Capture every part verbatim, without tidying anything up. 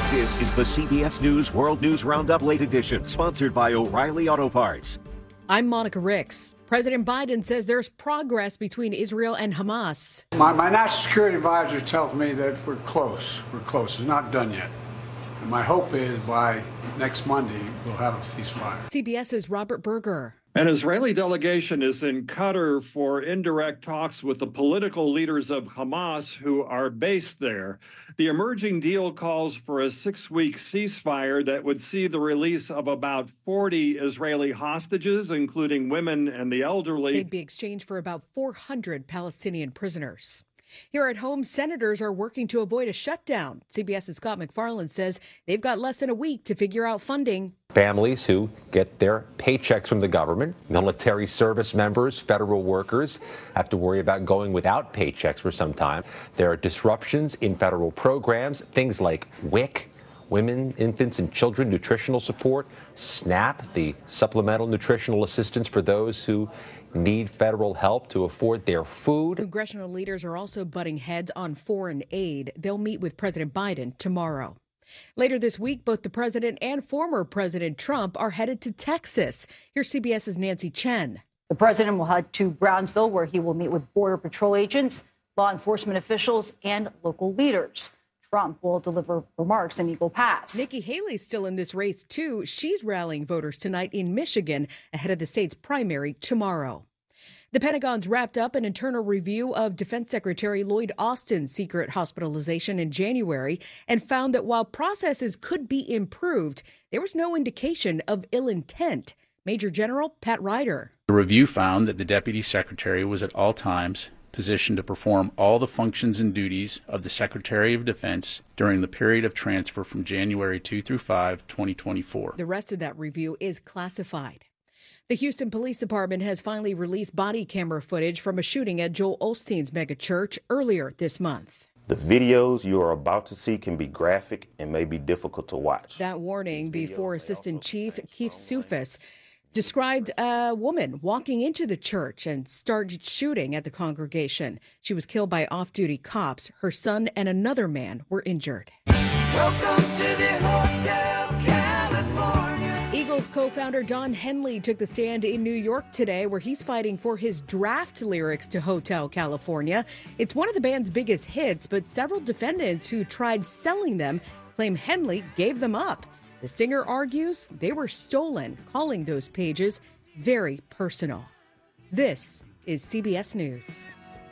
This is the C B S News World News Roundup Late Edition, sponsored by O'Reilly Auto Parts. I'm Monica Ricks. President Biden says there's progress between Israel and Hamas. My, my national security advisor tells me that we're close. We're close. It's not done yet. And my hope is by next Monday, we'll have a ceasefire. CBS's Robert Berger. An Israeli delegation is in Qatar for indirect talks with the political leaders of Hamas who are based there. The emerging deal calls for a six-week ceasefire that would see the release of about forty Israeli hostages, including women and the elderly. They'd be exchanged for about four hundred Palestinian prisoners. Here at home, senators are working to avoid a shutdown. CBS's Scott McFarland says they've got less than a week to figure out funding. Families who get their paychecks from the government, military service members, federal workers have to worry about going without paychecks for some time. There are disruptions in federal programs, things like W I C, Women, Infants, and Children Nutritional Support, SNAP, the Supplemental Nutritional Assistance for those who need federal help to afford their food. Congressional leaders are also butting heads on foreign aid. They'll meet with President Biden tomorrow. Later this week, both the president and former President Trump are headed to Texas. Here's CBS's Nancy Chen. The president will head to Brownsville, where he will meet with Border Patrol agents, law enforcement officials, and local leaders. Trump will deliver remarks in Eagle Pass. Nikki Haley's still in this race, too. She's rallying voters tonight in Michigan ahead of the state's primary tomorrow. The Pentagon's wrapped up an internal review of Defense Secretary Lloyd Austin's secret hospitalization in January and found that while processes could be improved, there was no indication of ill intent. Major General Pat Ryder. The review found that the Deputy Secretary was at all times positioned to perform all the functions and duties of the Secretary of Defense during the period of transfer from January second through fifth, twenty twenty-four. The rest of that review is classified. The Houston Police Department has finally released body camera footage from a shooting at Joel Osteen's megachurch earlier this month. The videos you are about to see can be graphic and may be difficult to watch. That warning before Assistant Chief Keith Sufis described a woman walking into the church and started shooting at the congregation. She was killed by off-duty cops. Her son and another man were injured. Welcome to the Hotel California. Eagles co-founder Don Henley took the stand in New York today, where he's fighting for his draft lyrics to Hotel California. It's one of the band's biggest hits, but several defendants who tried selling them claim Henley gave them up. The singer argues they were stolen, calling those pages very personal. This is C B S News.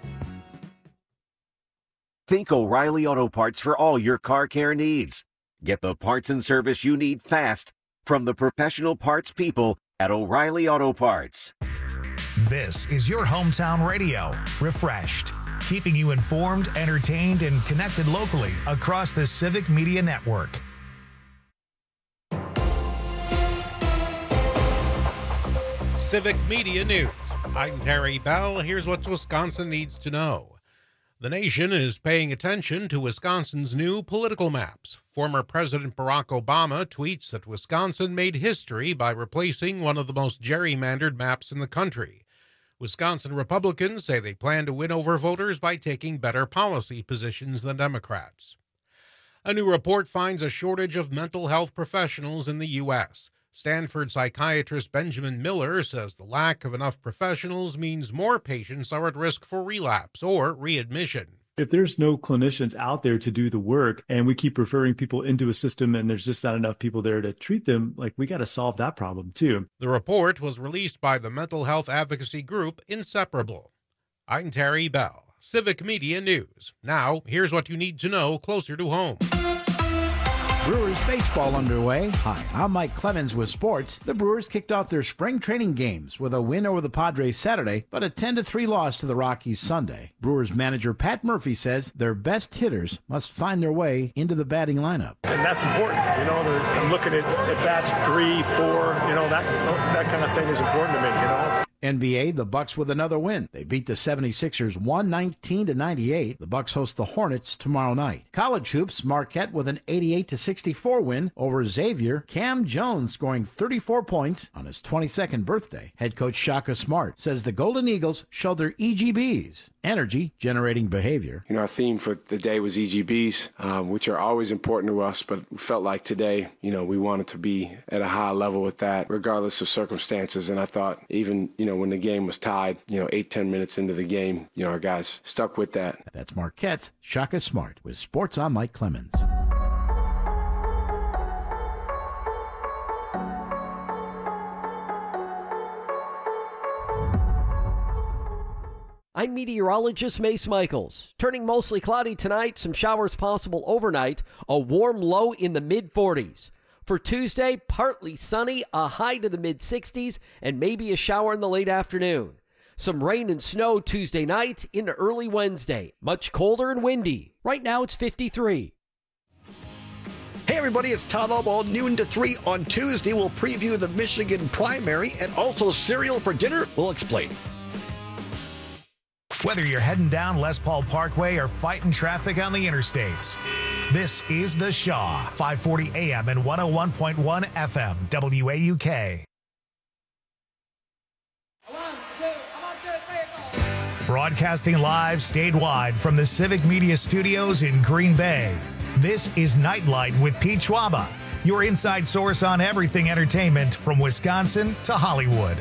Think O'Reilly Auto Parts for all your car care needs. Get the parts and service you need fast from the professional parts people at O'Reilly Auto Parts. This is your hometown radio, refreshed, keeping you informed, entertained, and connected locally across the Civic Media Network. Civic Media News. I'm Terry Bell. Here's what Wisconsin needs to know. The nation is paying attention to Wisconsin's new political maps. Former President Barack Obama tweets that Wisconsin made history by replacing one of the most gerrymandered maps in the country. Wisconsin Republicans say they plan to win over voters by taking better policy positions than Democrats. A new report finds a shortage of mental health professionals in the U S Stanford psychiatrist Benjamin Miller says the lack of enough professionals means more patients are at risk for relapse or readmission. If there's no clinicians out there to do the work and we keep referring people into a system and there's just not enough people there to treat them, like we got to solve that problem too. The report was released by the mental health advocacy group Inseparable. I'm Terry Bell, Civic Media News. Now, here's what you need to know closer to home. Brewers baseball underway. Hi, I'm Mike Clemens with sports. The Brewers kicked off their spring training games with a win over the Padres Saturday, but a ten to three loss to the Rockies Sunday. Brewers manager Pat Murphy says their best hitters must find their way into the batting lineup. And that's important. You know, I'm looking at, at bats three, four, you know, that that kind of thing is important to me, you know. N B A, the Bucks with another win. They beat the seventy-sixers one nineteen to ninety-eight. The Bucks host the Hornets tomorrow night. College hoops, Marquette with an eighty-eight to sixty-four win over Xavier. Cam Jones scoring thirty-four points on his twenty-second birthday. Head coach Shaka Smart says the Golden Eagles show their E G Bs, energy generating behavior. You know, our theme for the day was E G Bs, um, which are always important to us, but we felt like today, you know, we wanted to be at a high level with that, regardless of circumstances. And I thought even, you know, when the game was tied, you know, eight, ten minutes into the game, you know, our guys stuck with that. That's Marquette's Shaka Smart with Sports on Mike Clemens. I'm meteorologist Mace Michaels. Turning mostly cloudy tonight, some showers possible overnight, a warm low in the mid forties. For Tuesday, partly sunny, a high to the mid sixties, and maybe a shower in the late afternoon. Some rain and snow Tuesday night into early Wednesday. Much colder and windy. Right now it's fifty-three. Hey everybody, it's Todd Albaugh. Noon to three on Tuesday. We'll preview the Michigan primary and also cereal for dinner. We'll explain. Whether you're heading down Les Paul Parkway or fighting traffic on the interstates, this is The Shaw, five forty A M and one oh one point one F M, W A U K. Broadcasting live statewide from the Civic Media Studios in Green Bay, this is Nightlight with Pete Schwaba, your inside source on everything entertainment from Wisconsin to Hollywood.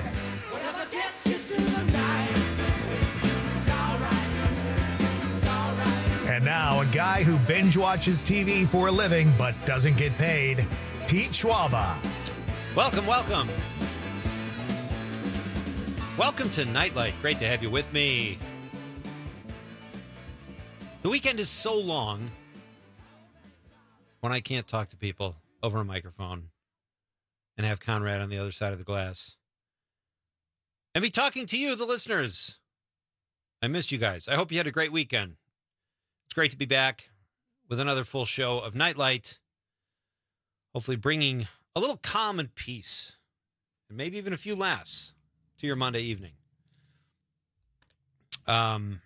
And now, a guy who binge watches T V for a living but doesn't get paid, Pete Schwaba. Welcome, welcome. Welcome to Nightlight. Great to have you with me. The weekend is so long when I can't talk to people over a microphone and have Conrad on the other side of the glass and be talking to you, the listeners. I missed you guys. I hope you had a great weekend. It's great to be back with another full show of Nightlight, hopefully bringing a little calm and peace, and maybe even a few laughs to your Monday evening. Um,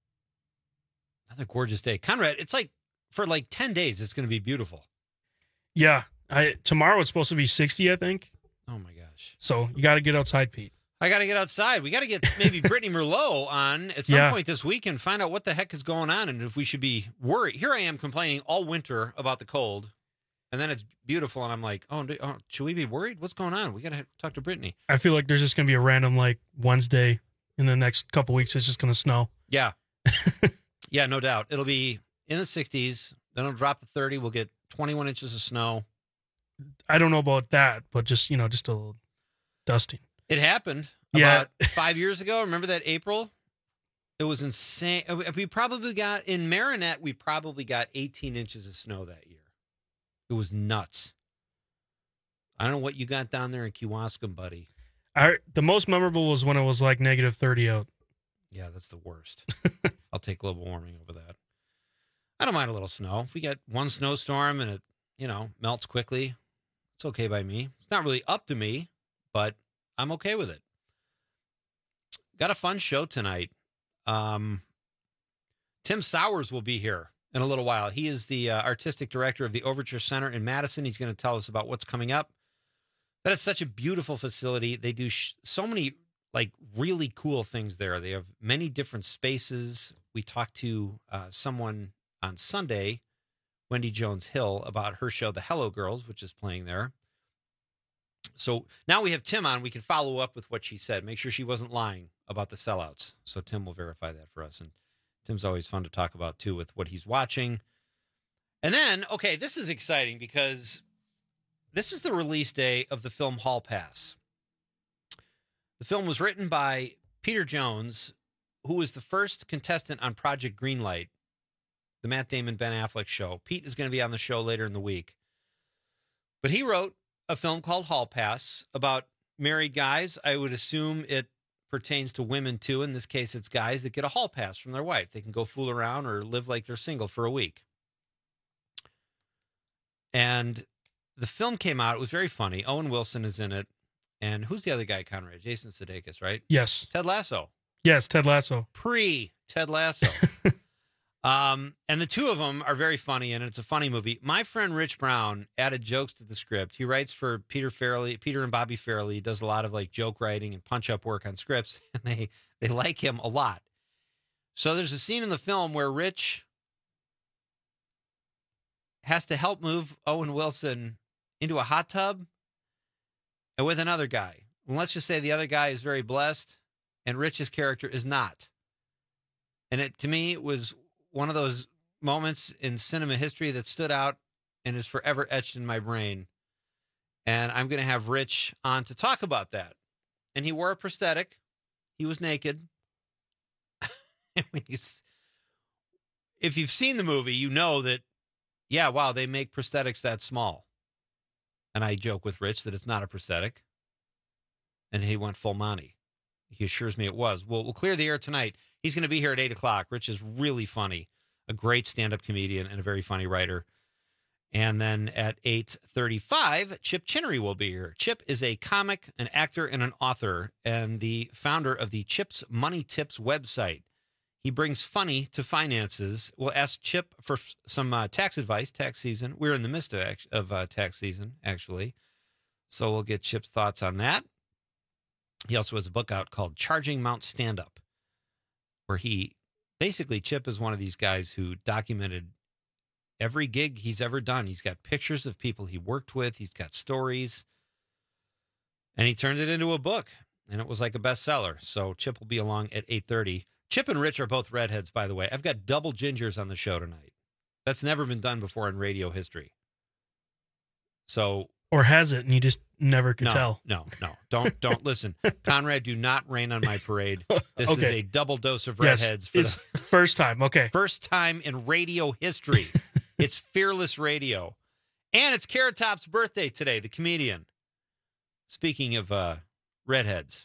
another gorgeous day. Conrad, it's like, for like ten days, it's going to be beautiful. Yeah. I tomorrow it's supposed to be sixty, I think. Oh, my gosh. So you got to get outside, Pete. I got to get outside. We got to get maybe Brittany Merlot on at some Yeah. point this week and find out what the heck is going on and if we should be worried. Here I am complaining all winter about the cold, and then it's beautiful, and I'm like, oh, do- oh should we be worried? What's going on? We got to talk to Brittany. I feel like there's just going to be a random, like, Wednesday in the next couple weeks. It's just going to snow. Yeah. Yeah, no doubt. It'll be in the sixties. Then it'll drop to thirty. We'll get twenty-one inches of snow. I don't know about that, but just, you know, just a little dusting. It happened Yeah. about five years ago. Remember that April? It was insane. We probably got, in Marinette, we probably got eighteen inches of snow that year. It was nuts. I don't know what you got down there in Kewaskum, buddy. I, the most memorable was when it was like negative thirty out. Yeah, that's the worst. I'll take global warming over that. I don't mind a little snow. If we get one snowstorm and it, you know, melts quickly, it's okay by me. It's not really up to me, but I'm okay with it. Got a fun show tonight. Um, Tim Sowers will be here in a little while. He is the uh, artistic director of the Overture Center in Madison. He's going to tell us about what's coming up. That is such a beautiful facility. They do sh- so many, like, really cool things there. They have many different spaces. We talked to uh, someone on Sunday, Wendy Jones Hill, about her show, The Hello Girls, which is playing there. So now we have Tim on. We can follow up with what she said. Make sure she wasn't lying about the sellouts. So Tim will verify that for us. And Tim's always fun to talk about, too, with what he's watching. And then, okay, this is exciting because this is the release day of the film Hall Pass. The film was written by Peter Jones, who was the first contestant on Project Greenlight, the Matt Damon, Ben Affleck show. Pete is going to be on the show later in the week. But he wrote a film called Hall Pass about married guys. I would assume it pertains to women, too. In this case, it's guys that get a hall pass from their wife. They can go fool around or live like they're single for a week. And the film came out. It was very funny. Owen Wilson is in it. And who's the other guy, Conrad? Jason Sudeikis, right? Yes. Ted Lasso. Yes, Ted Lasso. Pre Ted Lasso. um, and the two of them are very funny, and it's a funny movie. My friend Rich Brown added jokes to the script. He writes for Peter Farrelly, Peter and Bobby Farrelly. He does a lot of like joke writing and punch up work on scripts, and they they like him a lot. So there's a scene in the film where Rich has to help move Owen Wilson into a hot tub and with another guy. And let's just say the other guy is very blessed and Rich's character is not. And it, to me, it was one of those moments in cinema history that stood out and is forever etched in my brain. And I'm going to have Rich on to talk about that. And he wore a prosthetic. He was naked. If you've seen the movie, you know that, yeah, wow, they make prosthetics that small. And I joke with Rich that it's not a prosthetic. And he went full Monty. He assures me it was. Well, we'll clear the air tonight. He's going to be here at eight o'clock. Rich is really funny, a great stand-up comedian and a very funny writer. And then at eight thirty-five, Chip Chinnery will be here. Chip is a comic, an actor, and an author, and the founder of the Chip's Money Tips website. He brings funny to finances. We'll ask Chip for f- some uh, tax advice, tax season. We're in the midst of, act- of uh, tax season, actually. So we'll get Chip's thoughts on that. He also has a book out called Charging Mount Stand-Up, where he, basically, Chip is one of these guys who documented every gig he's ever done. He's got pictures of people he worked with. He's got stories. And he turned it into a book, and it was like a bestseller. So Chip will be along at eight thirty. Chip and Rich are both redheads, by the way. I've got double gingers on the show tonight. That's never been done before in radio history. So, or has it, and you just never could no, tell? No, no, don't, don't listen, Conrad. Do not rain on my parade. This Okay. is a double dose of Yes, redheads for it's the first time. Okay, first time in radio history. It's Fearless Radio, and it's Carrot Top's birthday today. The comedian. Speaking of uh, redheads.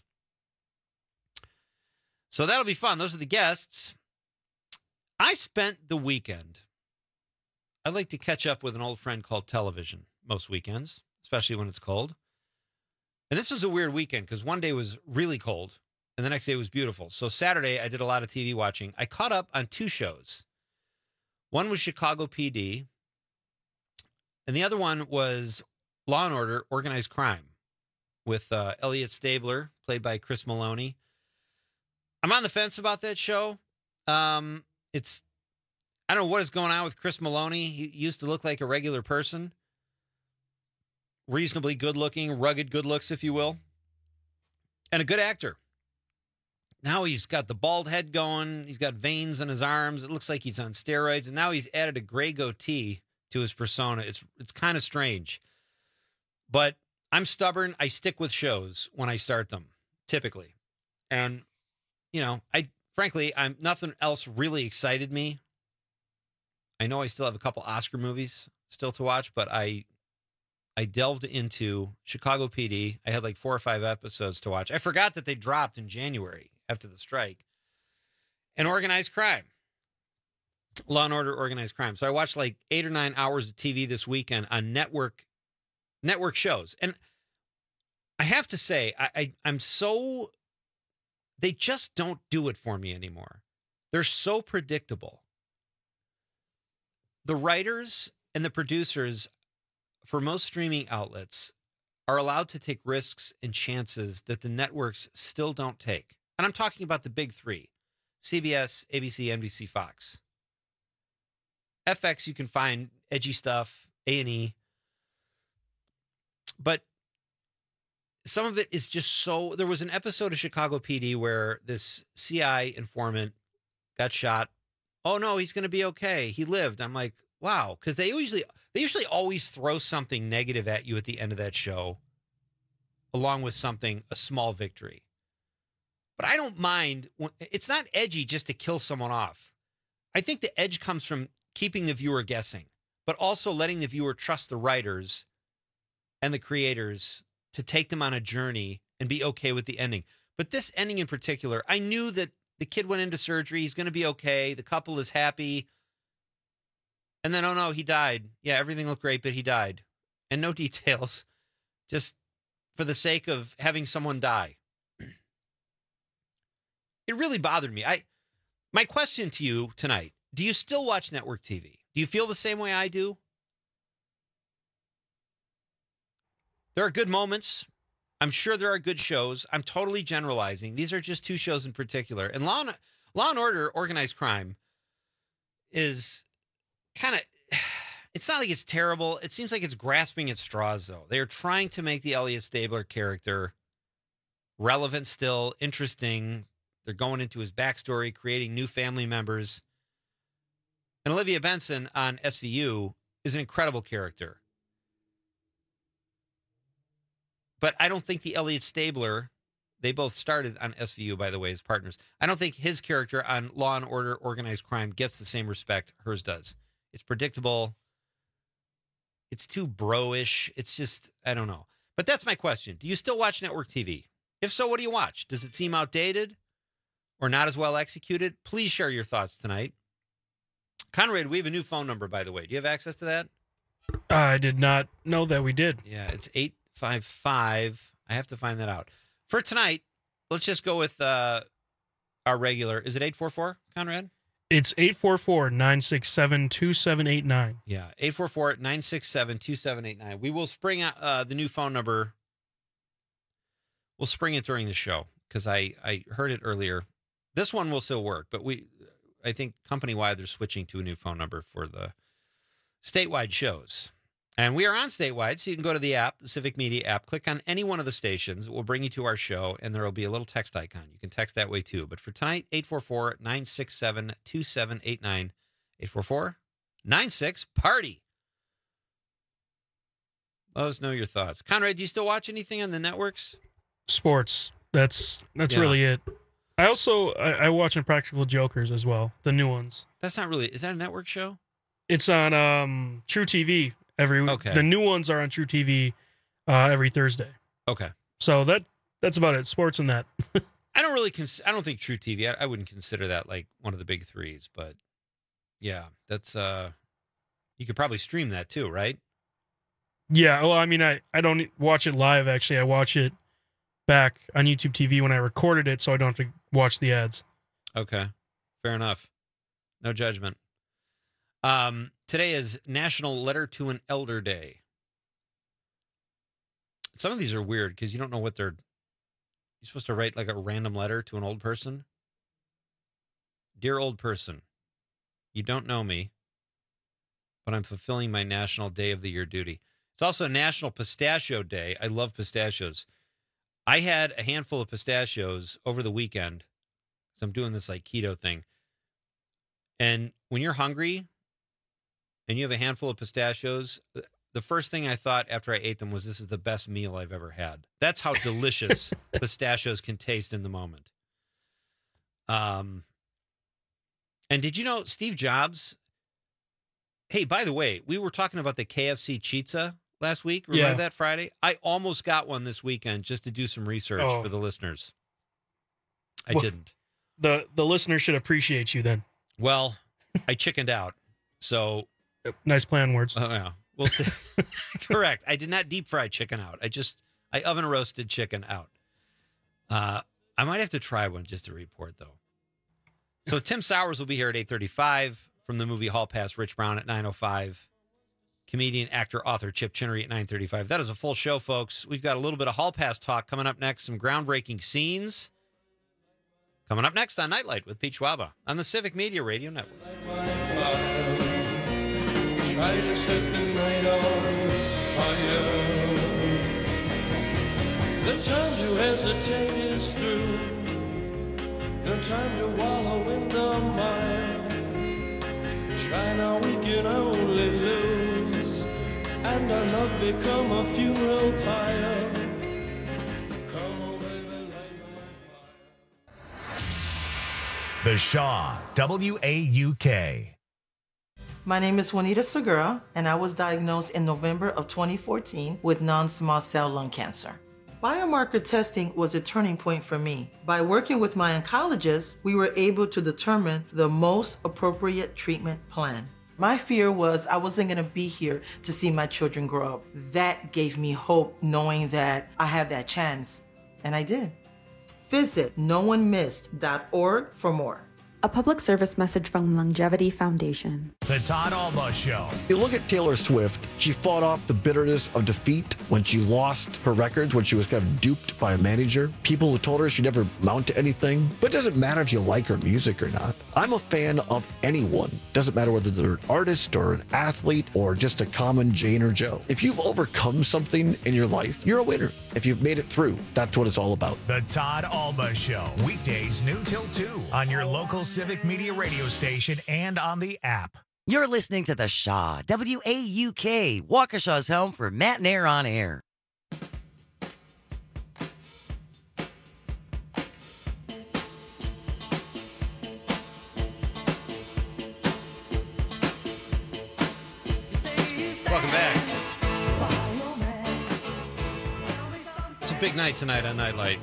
So that'll be fun. Those are the guests. I spent the weekend. I like to catch up with an old friend called television most weekends, especially when it's cold. And this was a weird weekend because one day was really cold and the next day was beautiful. So Saturday, I did a lot of T V watching. I caught up on two shows. One was Chicago P D, and the other one was Law and Order, Organized Crime, with uh, Elliot Stabler, played by Chris Maloney. I'm on the fence about that show. Um, it's, I don't know what is going on with Chris Maloney. He used to look like a regular person. Reasonably good looking, rugged good looks, if you will. And a good actor. Now he's got the bald head going. He's got veins in his arms. It looks like he's on steroids. And now he's added a gray goatee to his persona. It's, it's kind of strange. But I'm stubborn. I stick with shows when I start them, typically. And you know, I frankly, I'm nothing else really excited me. I know I still have a couple Oscar movies still to watch, but I I delved into Chicago P D. I had like four or five episodes to watch. I forgot that they dropped in January after the strike. And Organized Crime. Law and Order, Organized Crime. So I watched like eight or nine hours of T V this weekend on network network shows. And I have to say, I, I I'm so they just don't do it for me anymore. They're so predictable. The writers and the producers for most streaming outlets are allowed to take risks and chances that the networks still don't take. And I'm talking about the big three: C B S, A B C, N B C, Fox. F X, you can find edgy stuff, A and E. But some of it is just so... There was an episode of Chicago P D where this C I informant got shot. Oh, no, he's going to be okay. He lived. I'm like, wow. Because they usually, they usually always throw something negative at you at the end of that show, along with something, a small victory. But I don't mind. It's not edgy just to kill someone off. I think the edge comes from keeping the viewer guessing, but also letting the viewer trust the writers and the creators to take them on a journey and be okay with the ending. But this ending in particular, I knew that the kid went into surgery. He's going to be okay. The couple is happy. And then, oh no, he died. Yeah, everything looked great, but he died. And no details. Just for the sake of having someone die. It really bothered me. I, my question to you tonight, do you still watch network T V? Do you feel the same way I do? There are good moments. I'm sure there are good shows. I'm totally generalizing. These are just two shows in particular. And Law and, Law and Order, Organized Crime is kind of, it's not like it's terrible. It seems like it's grasping at straws, though. They are trying to make the Elliot Stabler character relevant still, interesting. They're going into his backstory, creating new family members. And Olivia Benson on S V U is an incredible character. But I don't think the Elliot Stabler, they both started on S V U, by the way, as partners. I don't think his character on Law and Order, Organized Crime gets the same respect hers does. It's predictable. It's too bro-ish. It's just, I don't know. But that's my question. Do you still watch network T V? If so, what do you watch? Does it seem outdated or not as well executed? Please share your thoughts tonight. Conrad, we have a new phone number, by the way. Do you have access to that? I did not know that we did. Yeah, it's eight five five. I have to find that out. For tonight, let's just go with uh, our regular. Is it eight four four, Conrad? It's eight four four, nine six seven, two seven eight nine. Yeah, eight four four, nine six seven, two seven eight nine. We will spring out uh, the new phone number. We'll spring it during the show because I, I heard it earlier. This one will still work, but we, I think company-wide, they're switching to a new phone number for the statewide shows. And we are on statewide, so you can go to the app, the Civic Media app, click on any one of the stations. It will bring you to our show, and there will be a little text icon. You can text that way, too. But for tonight, eight four four, nine six seven, two seven eight nine, eight four four, nine six, party. Let us know your thoughts. Conrad, do you still watch anything on the networks? Sports. That's that's Yeah. really it. I also, I, I watch Impractical Jokers as well, the new ones. That's not really, is that a network show? It's on um, True T V. Every Okay. The new ones are on True T V uh, every Thursday. Okay. So that that's about it. Sports and that. I don't really, cons- I don't think True T V, I, I wouldn't consider that like one of the big threes, but yeah, that's, uh, you could probably stream that too, right? Yeah. Well, I mean, I, I don't watch it live, actually. I watch it back on YouTube T V when I recorded it, so I don't have to watch the ads. Okay. Fair enough. No judgment. Um, today is National Letter to an Elder Day. Some of these are weird because you don't know what they're... You're supposed to write like a random letter to an old person. Dear old person, you don't know me, but I'm fulfilling my National Day of the Year duty. It's also National Pistachio Day. I love pistachios. I had a handful of pistachios over the weekend, so I'm doing this like keto thing. And when you're hungry and you have a handful of pistachios, the first thing I thought after I ate them was this is the best meal I've ever had. That's how delicious pistachios can taste in the moment. Um, and did you know Steve Jobs? Hey, by the way, we were talking about the K F C Chizza last week. Remember Yeah. that Friday? I almost got one this weekend just to do some research Oh. for the listeners. I Well, didn't. The the listener should appreciate you then. Well, I chickened out. So, Nice plan words. oh yeah, we'll see. Correct. I did not deep fry chicken out. I just I oven roasted chicken out. Uh, I might have to try one just to report though. So Tim Sowers will be here at eight thirty-five from the movie Hall Pass. Rich Brown at nine oh five. Comedian, actor, author Chip Chinnery at nine thirty-five. That is a full show, folks. We've got a little bit of Hall Pass talk coming up next. Some groundbreaking scenes coming up next on Nightlight with Pete Schwaba on the Civic Media Radio Network. Try to set the night on fire. The time to hesitate is through. No time to wallow in the mire. Try now, we can only lose, and our love become a funeral pyre. Come on, baby, light my fire. The Shaw, W A U K. My name is Juanita Segura, and I was diagnosed in November of twenty fourteen with non-small cell lung cancer. Biomarker testing was a turning point for me. By working with my oncologist, we were able to determine the most appropriate treatment plan. My fear was I wasn't gonna be here to see my children grow up. That gave me hope, knowing that I have that chance, and I did. Visit no one missed dot org for more. A public service message from Longevity Foundation. The Todd Alba Show. You look at Taylor Swift, she fought off the bitterness of defeat when she lost her records, when she was kind of duped by a manager. People who told her she'd never mount to anything. But it doesn't matter if you like her music or not. I'm a fan of anyone. Doesn't matter whether they're an artist or an athlete or just a common Jane or Joe. If you've overcome something in your life, you're a winner. If you've made it through, that's what it's all about. The Todd Alba Show. Weekdays noon till two on your local Civic Media radio station and on the app. You're listening to The Shaw, W A U K, Waukesha's home for Matt and Air on Air. Welcome back. It's a big night tonight on Nightlight.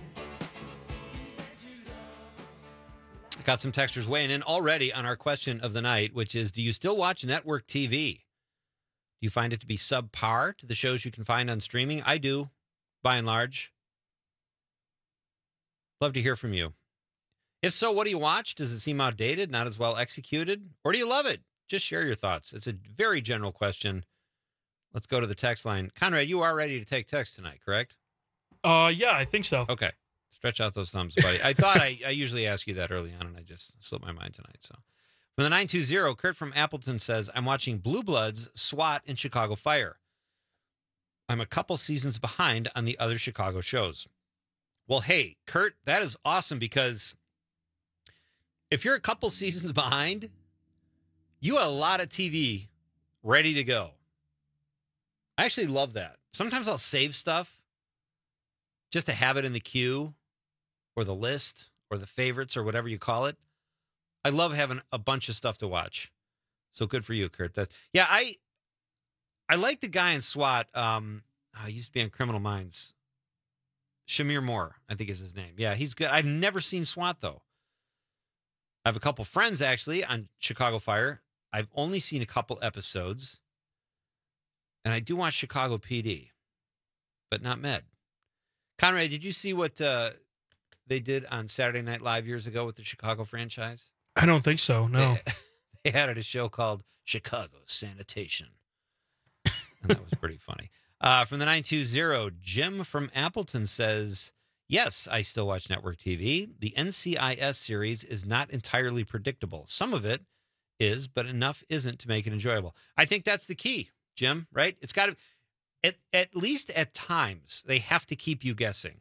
Got some texters weighing in already on our question of the night, which is, do you still watch network T V? Do you find it to be subpar to the shows you can find on streaming? I do, by and large. Love to hear from you. If so, what do you watch? Does it seem outdated, not as well executed? Or do you love it? Just share your thoughts. It's a very general question. Let's go to the text line. Conrad, you are ready to take text tonight, correct? Uh, yeah, I think so. Okay. Stretch out those thumbs, buddy. I thought I, I usually ask you that early on, and I just slipped my mind tonight. So, from the nine two zero, Kurt from Appleton says, I'm watching Blue Bloods, SWAT, and Chicago Fire. I'm a couple seasons behind on the other Chicago shows. Well, hey, Kurt, that is awesome, because if you're a couple seasons behind, you have a lot of T V ready to go. I actually love that. Sometimes I'll save stuff just to have it in the queue, or the list, or the favorites, or whatever you call it. I love having a bunch of stuff to watch. So good for you, Kurt. That, yeah, I I like the guy in SWAT. Um, oh, he used to be on Criminal Minds. Shamir Moore, I think is his name. Yeah, he's good. I've never seen SWAT, though. I have a couple friends, actually, on Chicago Fire. I've only seen a couple episodes. And I do watch Chicago P D, but not Med. Conrad, did you see what uh, they did on Saturday Night Live years ago with the Chicago franchise? I don't think so, no. They, they had a show called Chicago Sanitation. And that was pretty funny. Uh, from the nine two zero, Jim from Appleton says, yes, I still watch network T V. The N C I S series is not entirely predictable. Some of it is, but enough isn't to make it enjoyable. I think that's the key, Jim, right? It's got to, at, at least at times, they have to keep you guessing.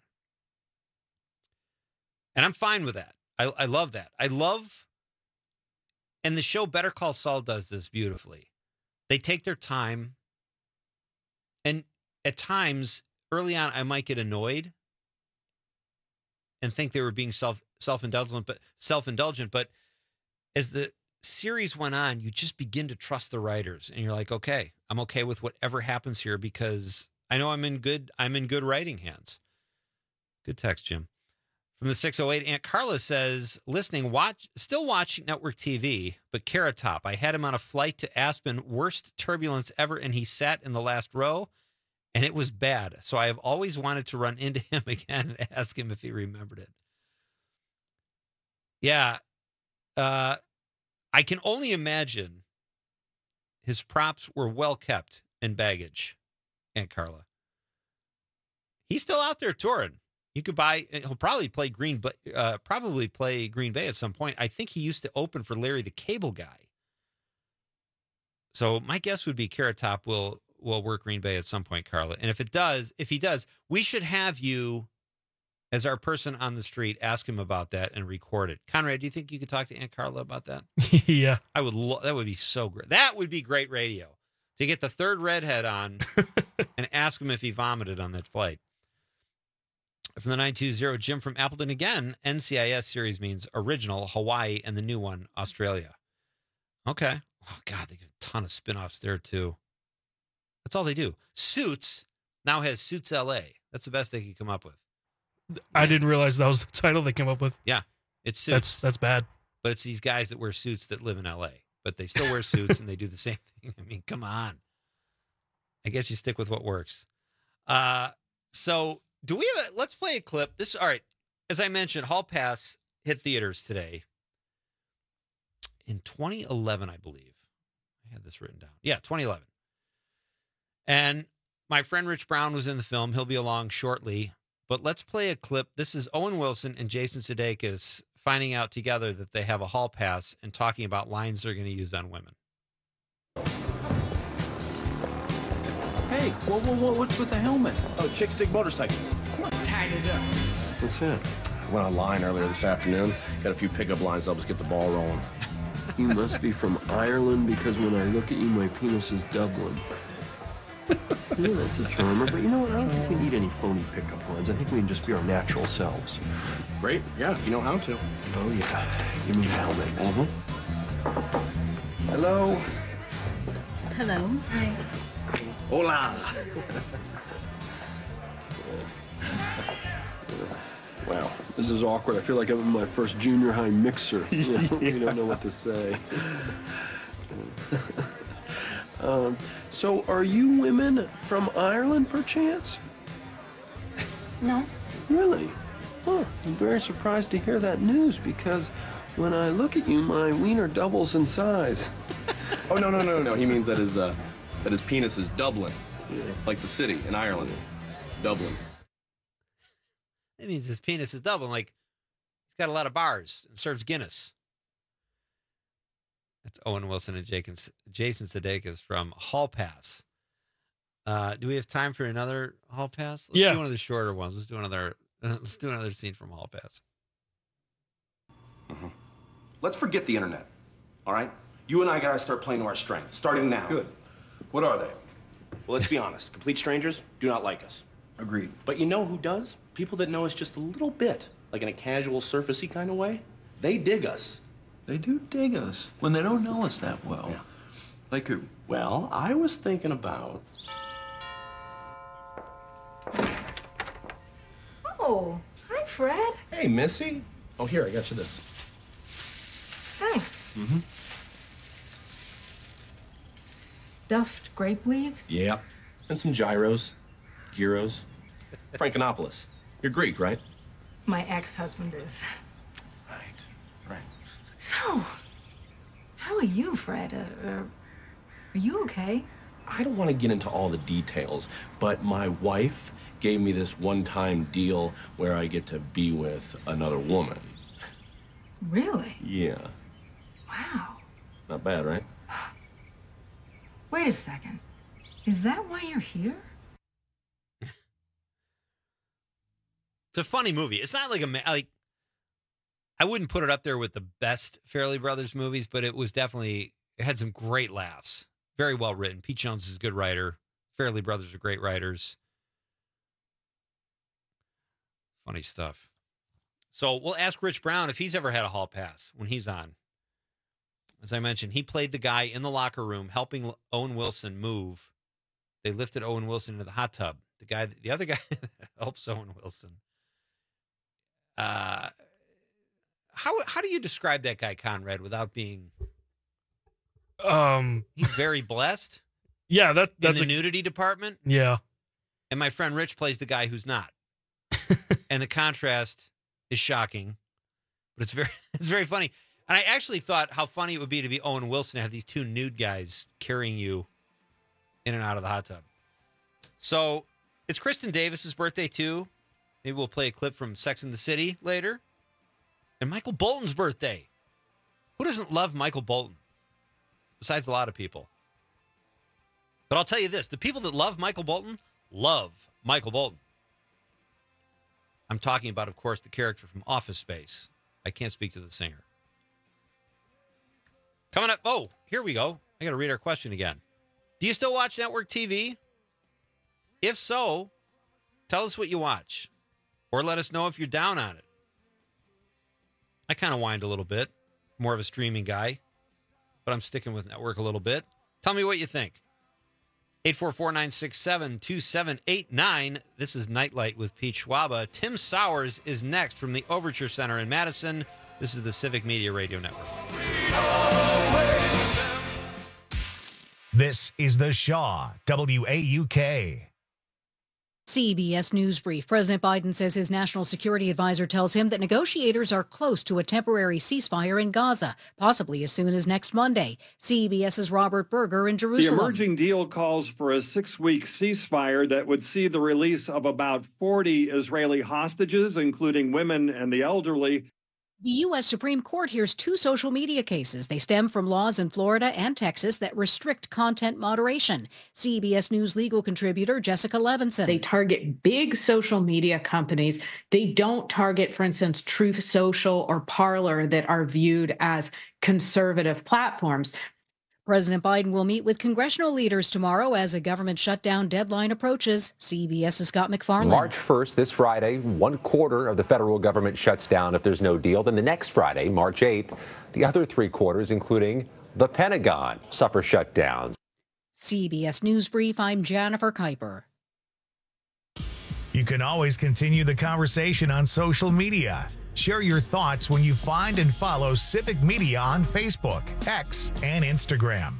And I'm fine with that. I, I love that. I love, and the show Better Call Saul does this beautifully. They take their time, and at times, early on, I might get annoyed and think they were being self self-indulgent, but self-indulgent. But as the series went on, you just begin to trust the writers, and you're like, okay, I'm okay with whatever happens here because I know I'm in good. I'm in good writing hands. Good text, Jim. From the six oh eight, Aunt Carla says, listening, watch, still watching network T V, but Carrot Top. I had him on a flight to Aspen, worst turbulence ever, and he sat in the last row, and it was bad. So I have always wanted to run into him again and ask him if he remembered it. Yeah. Uh, I can only imagine his props were well kept in baggage, Aunt Carla. He's still out there touring. You could buy. He'll probably play Green, but uh, probably play Green Bay at some point. I think he used to open for Larry the Cable Guy. So my guess would be Carrot Top will will work Green Bay at some point, Carla. And if it does, if he does, we should have you as our person on the street. Ask him about that and record it. Conrad, do you think you could talk to Aunt Carla about that? Yeah, I would. Lo- that would be so great. That would be great radio to get the third redhead on and ask him if he vomited on that flight. From the nine two zero, Jim from Appleton again. N C I S series means original, Hawaii, and the new one, Australia. Okay. Oh, God, they get a ton of spinoffs there, too. That's all they do. Suits now has Suits L A. That's the best they could come up with. I didn't realize that was the title they came up with. Yeah, it's Suits. That's, that's bad. But it's these guys that wear suits that live in L A. but they still wear suits and they do the same thing. I mean, come on. I guess you stick with what works. Uh, so do we have a, let's play a clip. This, all right. As I mentioned, Hall Pass hit theaters today in twenty eleven, I believe. I had this written down. Yeah, twenty eleven. And my friend Rich Brown was in the film. He'll be along shortly. But let's play a clip. This is Owen Wilson and Jason Sudeikis finding out together that they have a hall pass and talking about lines they're going to use on women. Hey, whoa, whoa, whoa, what's with the helmet? Oh, chicks dig motorcycles. Tied it up. What's that? I went online earlier this afternoon. Got a few pickup lines. I'll just get the ball rolling. You must be from Ireland because when I look at you, my penis is Dublin. Yeah, that's a charmer, but you know what? I don't think we need any phony pickup lines. I think we can just be our natural selves. Great. Yeah, you know how to. Oh, yeah. Give me the helmet. Mm-hmm. Hello. Hello. Hi. Hola. Wow, this is awkward. I feel like I'm in my first junior high mixer. You know, we don't know what to say. um, so, are you women from Ireland, perchance? No. Really? Huh. I'm very surprised to hear that news because when I look at you, my wiener doubles in size. Oh, no, no, no, no. He means that his, uh, that his penis is Dublin, yeah. Like the city in Ireland. Dublin. That means his penis is Dublin. Like, he's got a lot of bars and serves Guinness. That's Owen Wilson and Jason Sudeikis from Hall Pass. Uh, do we have time for another Hall Pass? Let's yeah. do one of the shorter ones. Let's do another. Uh, let's do another scene from Hall Pass. Mm-hmm. Let's forget the internet. All right. You and I gotta start playing to our strengths, starting now. Good. What are they? Well, let's be honest. Complete strangers do not like us. Agreed. But you know who does? People that know us just a little bit, like in a casual, surfacey kind of way. They dig us. They do dig us when they don't know us that well. Yeah. Like who? Well, I was thinking about... Oh, hi, Fred. Hey, Missy. Oh, here, I got you this. Thanks. Mm-hmm. Stuffed grape leaves? Yep. And some gyros, gyros. Frankenopoulos. You're Greek, right? My ex-husband is. Right, right. So, how are you, Fred? Uh, uh, are you okay? I don't want to get into all the details, but my wife gave me this one-time deal where I get to be with another woman. Really? Yeah. Wow. Not bad, right? Wait a second. Is that why you're here? It's a funny movie. It's not like a like. I wouldn't put it up there with the best Farrelly Brothers movies, but it was definitely it had some great laughs. Very well written. Pete Jones is a good writer. Farrelly Brothers are great writers. Funny stuff. So we'll ask Rich Brown if he's ever had a hall pass when he's on. As I mentioned, he played the guy in the locker room helping Owen Wilson move. They lifted Owen Wilson into the hot tub. The guy, the other guy that helps Owen Wilson. Uh, how how do you describe that guy, Conrad, without being? Um, he's very blessed. Yeah, that that's in the a, nudity department. Yeah, and my friend Rich plays the guy who's not, and the contrast is shocking, but it's very it's very funny. And I actually thought how funny it would be to be Owen Wilson to have these two nude guys carrying you in and out of the hot tub. So it's Kristen Davis's birthday too. Maybe we'll play a clip from Sex and the City later. And Michael Bolton's birthday. Who doesn't love Michael Bolton? Besides a lot of people. But I'll tell you this. The people that love Michael Bolton love Michael Bolton. I'm talking about, of course, the character from Office Space. I can't speak to the singer. Coming up. Oh, here we go. I got to read our question again. Do you still watch network T V? If so, tell us what you watch. Or let us know if you're down on it. I kind of whined a little bit. More of a streaming guy. But I'm sticking with network a little bit. Tell me what you think. eight four four, nine six seven, two seven eight nine. This is Nightlight with Pete Schwaba. Tim Sowers is next from the Overture Center in Madison. This is the Civic Media Radio Network. This is the Shaw, W A U K. C B S News Brief. President Biden says his national security advisor tells him that negotiators are close to a temporary ceasefire in Gaza, possibly as soon as next Monday. CBS's Robert Berger in Jerusalem. The emerging deal calls for a six-week ceasefire that would see the release of about forty Israeli hostages, including women and the elderly. The U S Supreme Court hears two social media cases. They stem from laws in Florida and Texas that restrict content moderation. C B S News legal contributor Jessica Levinson. They target big social media companies. They don't target, for instance, Truth Social or Parler that are viewed as conservative platforms. President Biden will meet with congressional leaders tomorrow as a government shutdown deadline approaches. CBS's Scott McFarland. March first, this Friday, one quarter of the federal government shuts down if there's no deal. Then the next Friday, March eighth, the other three quarters, including the Pentagon, suffer shutdowns. C B S News Brief, I'm Jennifer Kuiper. You can always continue the conversation on social media. Share your thoughts when you find and follow Civic Media on Facebook, X, and Instagram.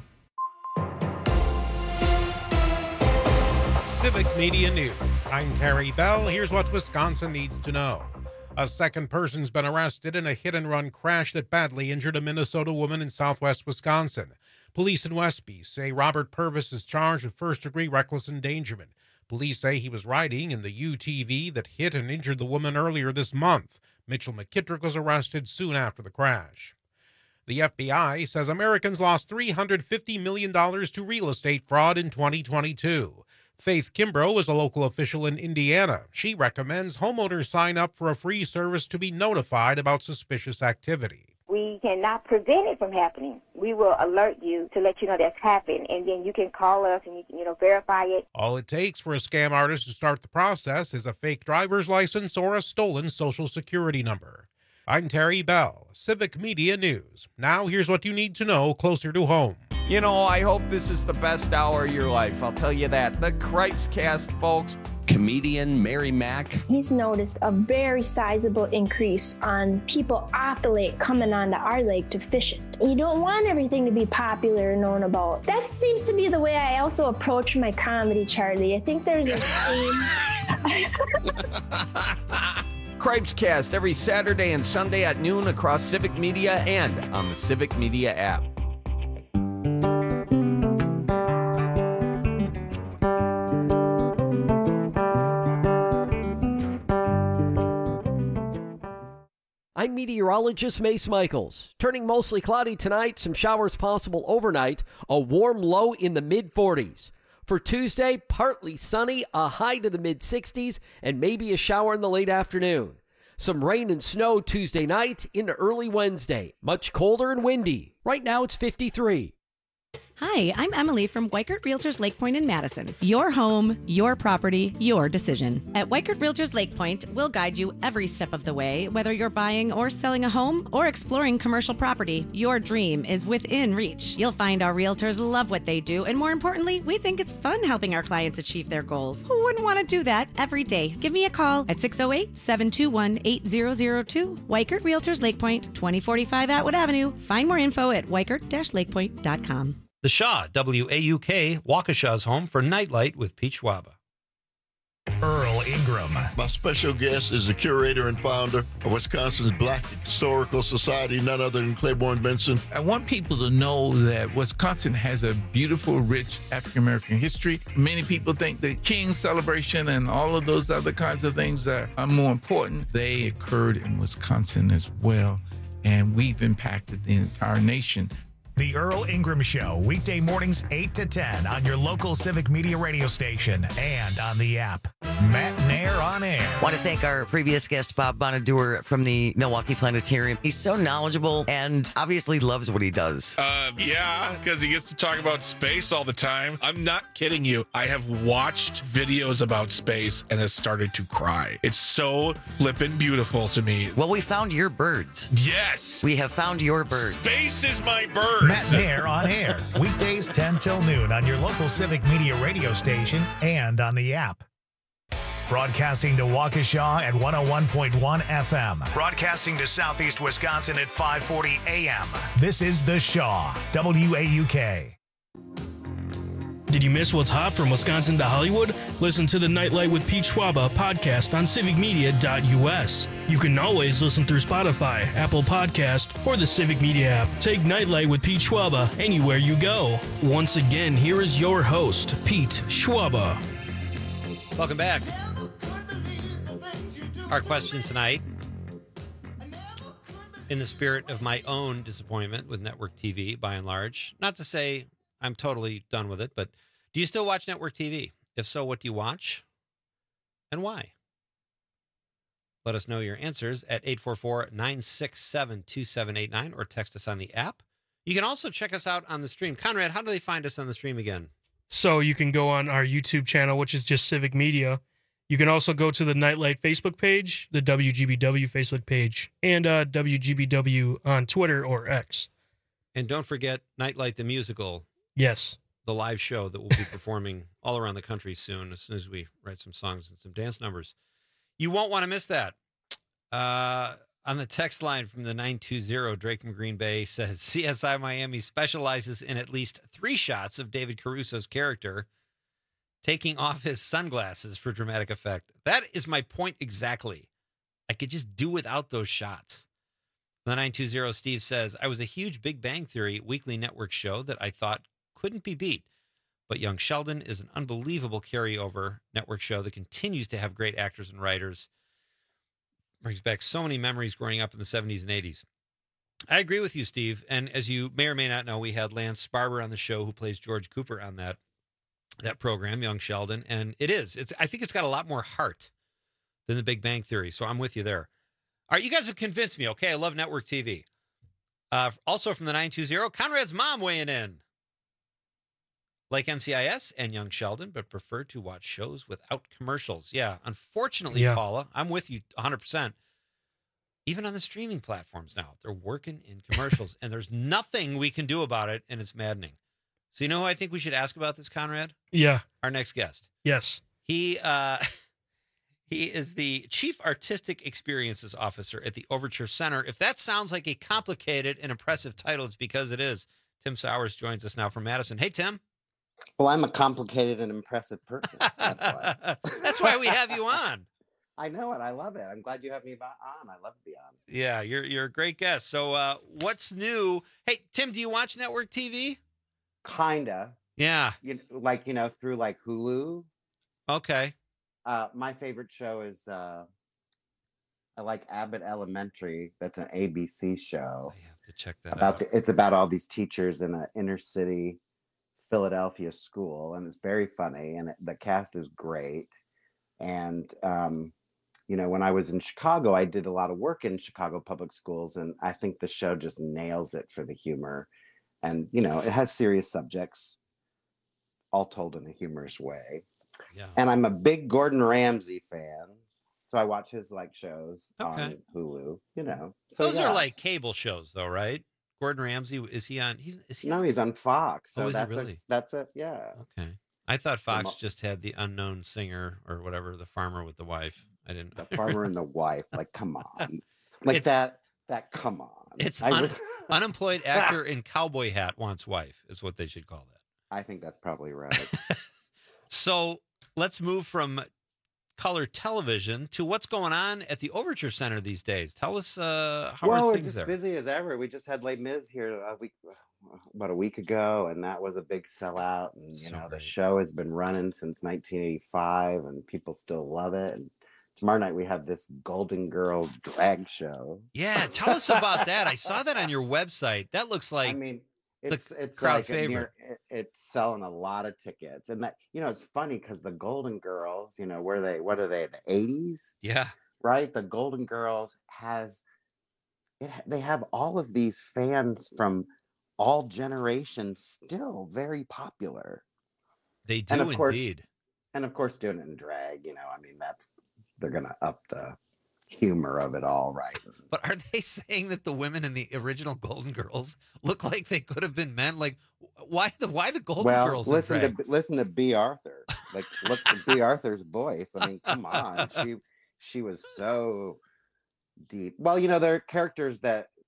Civic Media News. I'm Terry Bell. Here's what Wisconsin needs to know. A second person's been arrested in a hit-and-run crash that badly injured a Minnesota woman in southwest Wisconsin. Police in Westby say Robert Purvis is charged with first-degree reckless endangerment. Police say he was riding in the U T V that hit and injured the woman earlier this month. Mitchell McKittrick was arrested soon after the crash. The F B I says Americans lost three hundred fifty million dollars to real estate fraud in twenty twenty-two. Faith Kimbrough is a local official in Indiana. She recommends homeowners sign up for a free service to be notified about suspicious activity. We cannot prevent it from happening. We will alert you to let you know that's happened, and then you can call us and you can, you know, verify it. All it takes for a scam artist to start the process is a fake driver's license or a stolen social security number. I'm Terry Bell, Civic Media News. Now here's what you need to know closer to home. You know, I hope this is the best hour of your life. I'll tell you that. The Cripes Cast, folks. Comedian Mary Mack. He's noticed a very sizable increase on people off the lake coming onto our lake to fish it. You don't want everything to be popular and known about. That seems to be the way I also approach my comedy, Charlie. I think there's a theme. Cripes Cast every Saturday and Sunday at noon across Civic Media and on the Civic Media app. I'm meteorologist Mace Michaels. Turning mostly cloudy tonight, some showers possible overnight, a warm low in the mid forties. For Tuesday, partly sunny, a high to the mid sixties, and maybe a shower in the late afternoon. Some rain and snow Tuesday night into early Wednesday. Much colder and windy. Right now it's fifty-three. Hi, I'm Emily from Weichert Realtors Lake Point in Madison. Your home, your property, your decision. At Weichert Realtors Lake Point, we'll guide you every step of the way. Whether you're buying or selling a home or exploring commercial property, your dream is within reach. You'll find our realtors love what they do, and more importantly, we think it's fun helping our clients achieve their goals. Who wouldn't want to do that every day? Give me a call at six oh eight, seven two one, eight zero zero two. Weichert Realtors Lake Point, twenty forty-five Atwood Avenue. Find more info at weichert dash lake point dot com. The Shaw, W A U K, Waukesha's home for Nightlight with Pete Schwaba. Earl Ingram. My special guest is the curator and founder of Wisconsin's Black Historical Society, none other than Claiborne Benson. I want people to know that Wisconsin has a beautiful, rich African-American history. Many people think the King's celebration and all of those other kinds of things are, are more important. They occurred in Wisconsin as well, and we've impacted the entire nation. The Earl Ingram Show, weekday mornings eight to ten on your local Civic Media radio station and on the app. Matt Nair on air. Want to thank our previous guest, Bob Bonadur from the Milwaukee Planetarium. He's so knowledgeable and obviously loves what he does. Uh, yeah, because he gets to talk about space all the time. I'm not kidding you. I have watched videos about space and has started to cry. It's so flippin' beautiful to me. Well, we found your birds. Yes. We have found your birds. Space is my bird. Matt Nair on air, weekdays ten till noon on your local Civic Media radio station and on the app. Broadcasting to Waukesha at one oh one point one F M. Broadcasting to Southeast Wisconsin at five forty A M. This is The Shaw, W A U K. Did you miss what's hot from Wisconsin to Hollywood? Listen to the Nightlight with Pete Schwaba podcast on civic media dot U S. You can always listen through Spotify, Apple Podcast, or the Civic Media app. Take Nightlight with Pete Schwaba anywhere you go. Once again, here is your host, Pete Schwaba. Welcome back. Our question tonight, in the spirit of my own disappointment with network T V, by and large, not to say I'm totally done with it, but do you still watch network T V? If so, what do you watch and why? Let us know your answers at eight four four, nine six seven, two seven eight nine or text us on the app. You can also check us out on the stream. Conrad, how do they find us on the stream again? So you can go on our YouTube channel, which is just Civic Media. You can also go to the Nightlight Facebook page, the W G B W Facebook page, and uh, W G B W on Twitter or X. And don't forget Nightlight the Musical. Yes. The live show that we'll be performing all around the country soon, as soon as we write some songs and some dance numbers. You won't want to miss that. Uh, on the text line from the nine two zero, Drake from Green Bay says, C S I Miami specializes in at least three shots of David Caruso's character taking off his sunglasses for dramatic effect. That is my point exactly. I could just do without those shots. The nine two zero, Steve says, I was a huge Big Bang Theory weekly network show that I thought couldn't be beat. But Young Sheldon is an unbelievable carryover network show that continues to have great actors and writers. Brings back so many memories growing up in the seventies and eighties. I agree with you, Steve. And as you may or may not know, we had Lance Barber on the show who plays George Cooper on that, that program, Young Sheldon. And it is. It's. I think it's got a lot more heart than the Big Bang Theory. So I'm with you there. All right, you guys have convinced me. Okay, I love network T V. Uh, also from the nine two zero, Conrad's mom weighing in. Like N C I S and Young Sheldon, but prefer to watch shows without commercials. Yeah, unfortunately, Yeah. Paula, I'm with you one hundred percent. Even on the streaming platforms now, they're working in commercials, and there's nothing we can do about it, and it's maddening. So you know who I think we should ask about this, Conrad? Yeah. Our next guest. Yes. He uh, he is the Chief Artistic Experiences Officer at the Overture Center. If that sounds like a complicated and impressive title, it's because it is. Tim Sowers joins us now from Madison. Hey, Tim. Well, I'm a complicated and impressive person. That's why. That's why we have you on. I know it. I love it. I'm glad you have me on. I love to be on. Yeah, you're you're a great guest. So, uh, what's new? Hey, Tim, do you watch network T V? Kinda. Yeah. You know, like you know through like Hulu. Okay. Uh, my favorite show is uh, I like Abbott Elementary. That's an A B C show. I have to check that about out. The, it's about all these teachers in an inner city Philadelphia school, and it's very funny, and it, the cast is great. And um, you know, when I was in Chicago, I did a lot of work in Chicago public schools, and I think the show just nails it for the humor. And you know, it has serious subjects, all told in a humorous way. Yeah. And I'm a big Gordon Ramsay fan, so I watch his like shows Okay. on Hulu. You know, so, Those yeah. are like cable shows, though, right? Gordon Ramsay, is he on? He's is he No, on? he's on Fox. So Oh, is he that's really? A, that's it. Yeah. Okay. I thought Fox mo- just had the unknown singer or whatever, the farmer with the wife. I didn't. The farmer and the wife. Like, come on. Like It's- that. That. Come on. It's I un- was. unemployed actor in cowboy hat wants wife is what they should call that. I think that's probably right. So let's move from color television to what's going on at the Overture Center these days. Tell us uh, how well, are we're things just there? busy as ever. We just had Les Mis here a week, about a week ago, and that was a big sellout. And you So know, the great. show has been running since nineteen eighty-five, and people still love it. And tomorrow night we have this Golden Girl drag show. Yeah, tell us about that. I saw that on your website. That looks like I mean, the it's it's crowd like a favorite. near, it, it's selling a lot of tickets, and that you know it's funny because the Golden Girls, you know, where they what are they the eighties, Yeah. right? The Golden Girls has it. They have all of these fans from all generations, still very popular. They do And of course- indeed. And of course, doing it in drag, you know, I mean, that's they're gonna up the humor of it all, right? But are they saying that the women in the original Golden Girls look like they could have been men? Like, why the why the Golden well, Girls? in listen drag? to listen to B. Arthur. Like, look at B. Arthur's voice. I mean, come on, she she was so deep. Well, you know, there are characters that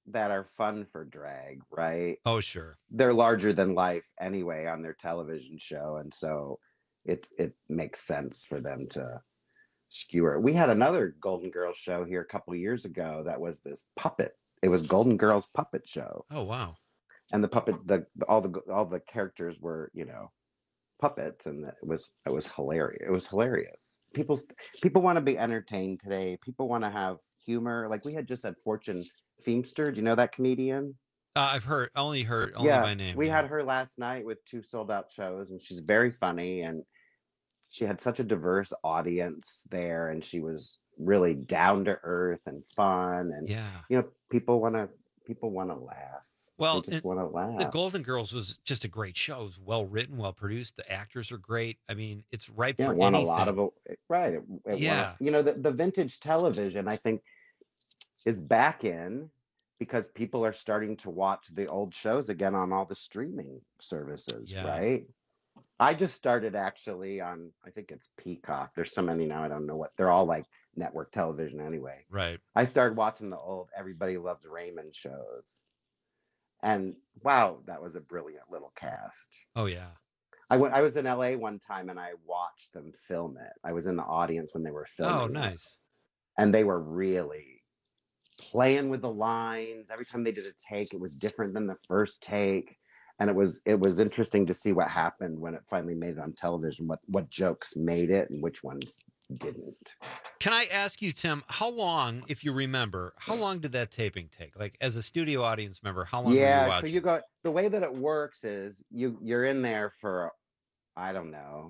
that are fun for drag, right? Oh, sure. They're larger than life anyway on their television show, and so it's it makes sense for them to skewer. We had another Golden Girls show here a couple years ago that was this puppet. It was Golden Girls puppet show. Oh, wow. And the puppet, the all the all the characters were, you know, puppets, and it was it was hilarious. It was hilarious. People people want to be entertained today. People want to have humor. Like we had just had Fortune Feimster. Do you know that comedian? Uh, I've heard, only heard, only yeah, by name. we yeah. had her last night with two sold out shows, and she's very funny, and she had such a diverse audience there, and she was really down to earth and fun, and Yeah. you know, people want to people want to laugh. Well, they just want to laugh. The Golden Girls was just a great show. It was well written, well produced. The actors are great. I mean, it's ripe Yeah, for it won anything. a lot of right. It, it won a- Yeah. you know, the, the vintage television, I think, is back in because people are starting to watch the old shows again on all the streaming services, Yeah. right? I just started actually on, I think it's Peacock. There's so many now, I don't know what. They're all like network television anyway. Right. I started watching the old Everybody Loves Raymond shows. And wow, that was a brilliant little cast. Oh, yeah. I went I was in L A one time and I watched them film it. I was in the audience when they were filming. Oh, it. nice. And they were really playing with the lines. Every time they did a take, it was different than the first take. And it was it was interesting to see what happened when it finally made it on television, what what jokes made it and which ones didn't. Can I ask you, Tim, how long, if you remember, how long did that taping take? Like as a studio audience member, how long were you Yeah, watching? so you go the way that it works is you you're in there for I don't know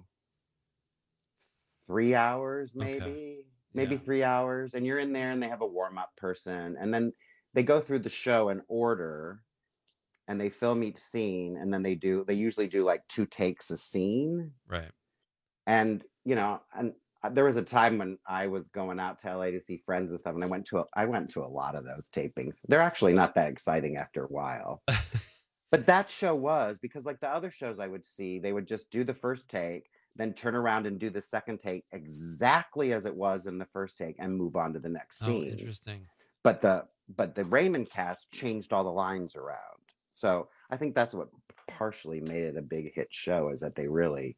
three hours maybe. Okay. Maybe Yeah. three hours, and you're in there and they have a warm-up person, and then they go through the show in order and they film each scene, and then they do they usually do like two takes a scene. Right. And you know, and uh, there was a time when I was going out to L A to see friends and stuff, and I went to a, I went to a lot of those tapings. They're actually not that exciting after a while. But that show was, because like the other shows I would see, they would just do the first take, then turn around and do the second take exactly as it was in the first take and move on to the next Oh, scene. interesting. But the but the Raymond cast changed all the lines around. So I think that's what partially made it a big hit show, is that they really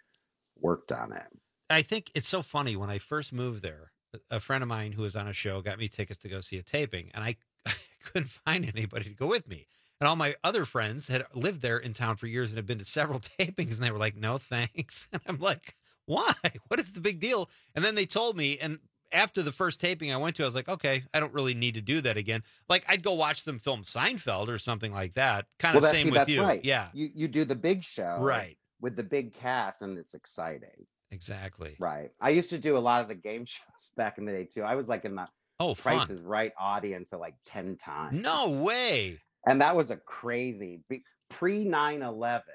worked on it. I think it's so funny. When I first moved there, a friend of mine who was on a show got me tickets to go see a taping, and I, I couldn't find anybody to go with me. And all my other friends had lived there in town for years and had been to several tapings, and they were like, no, thanks. And I'm like, why? What is the big deal? And then they told me, and after the first taping I went to, I was like, okay, I don't really need to do that again. Like, I'd go watch them film Seinfeld or something like that. Kind of Well, that's, same see, with that's you. right. Yeah, You you do the big show right. with the big cast, and it's exciting. Exactly. Right. I used to do a lot of the game shows back in the day too. I was like in the Oh, Price fun. is Right audience at like ten times. No way. And that was a crazy pre nine eleven.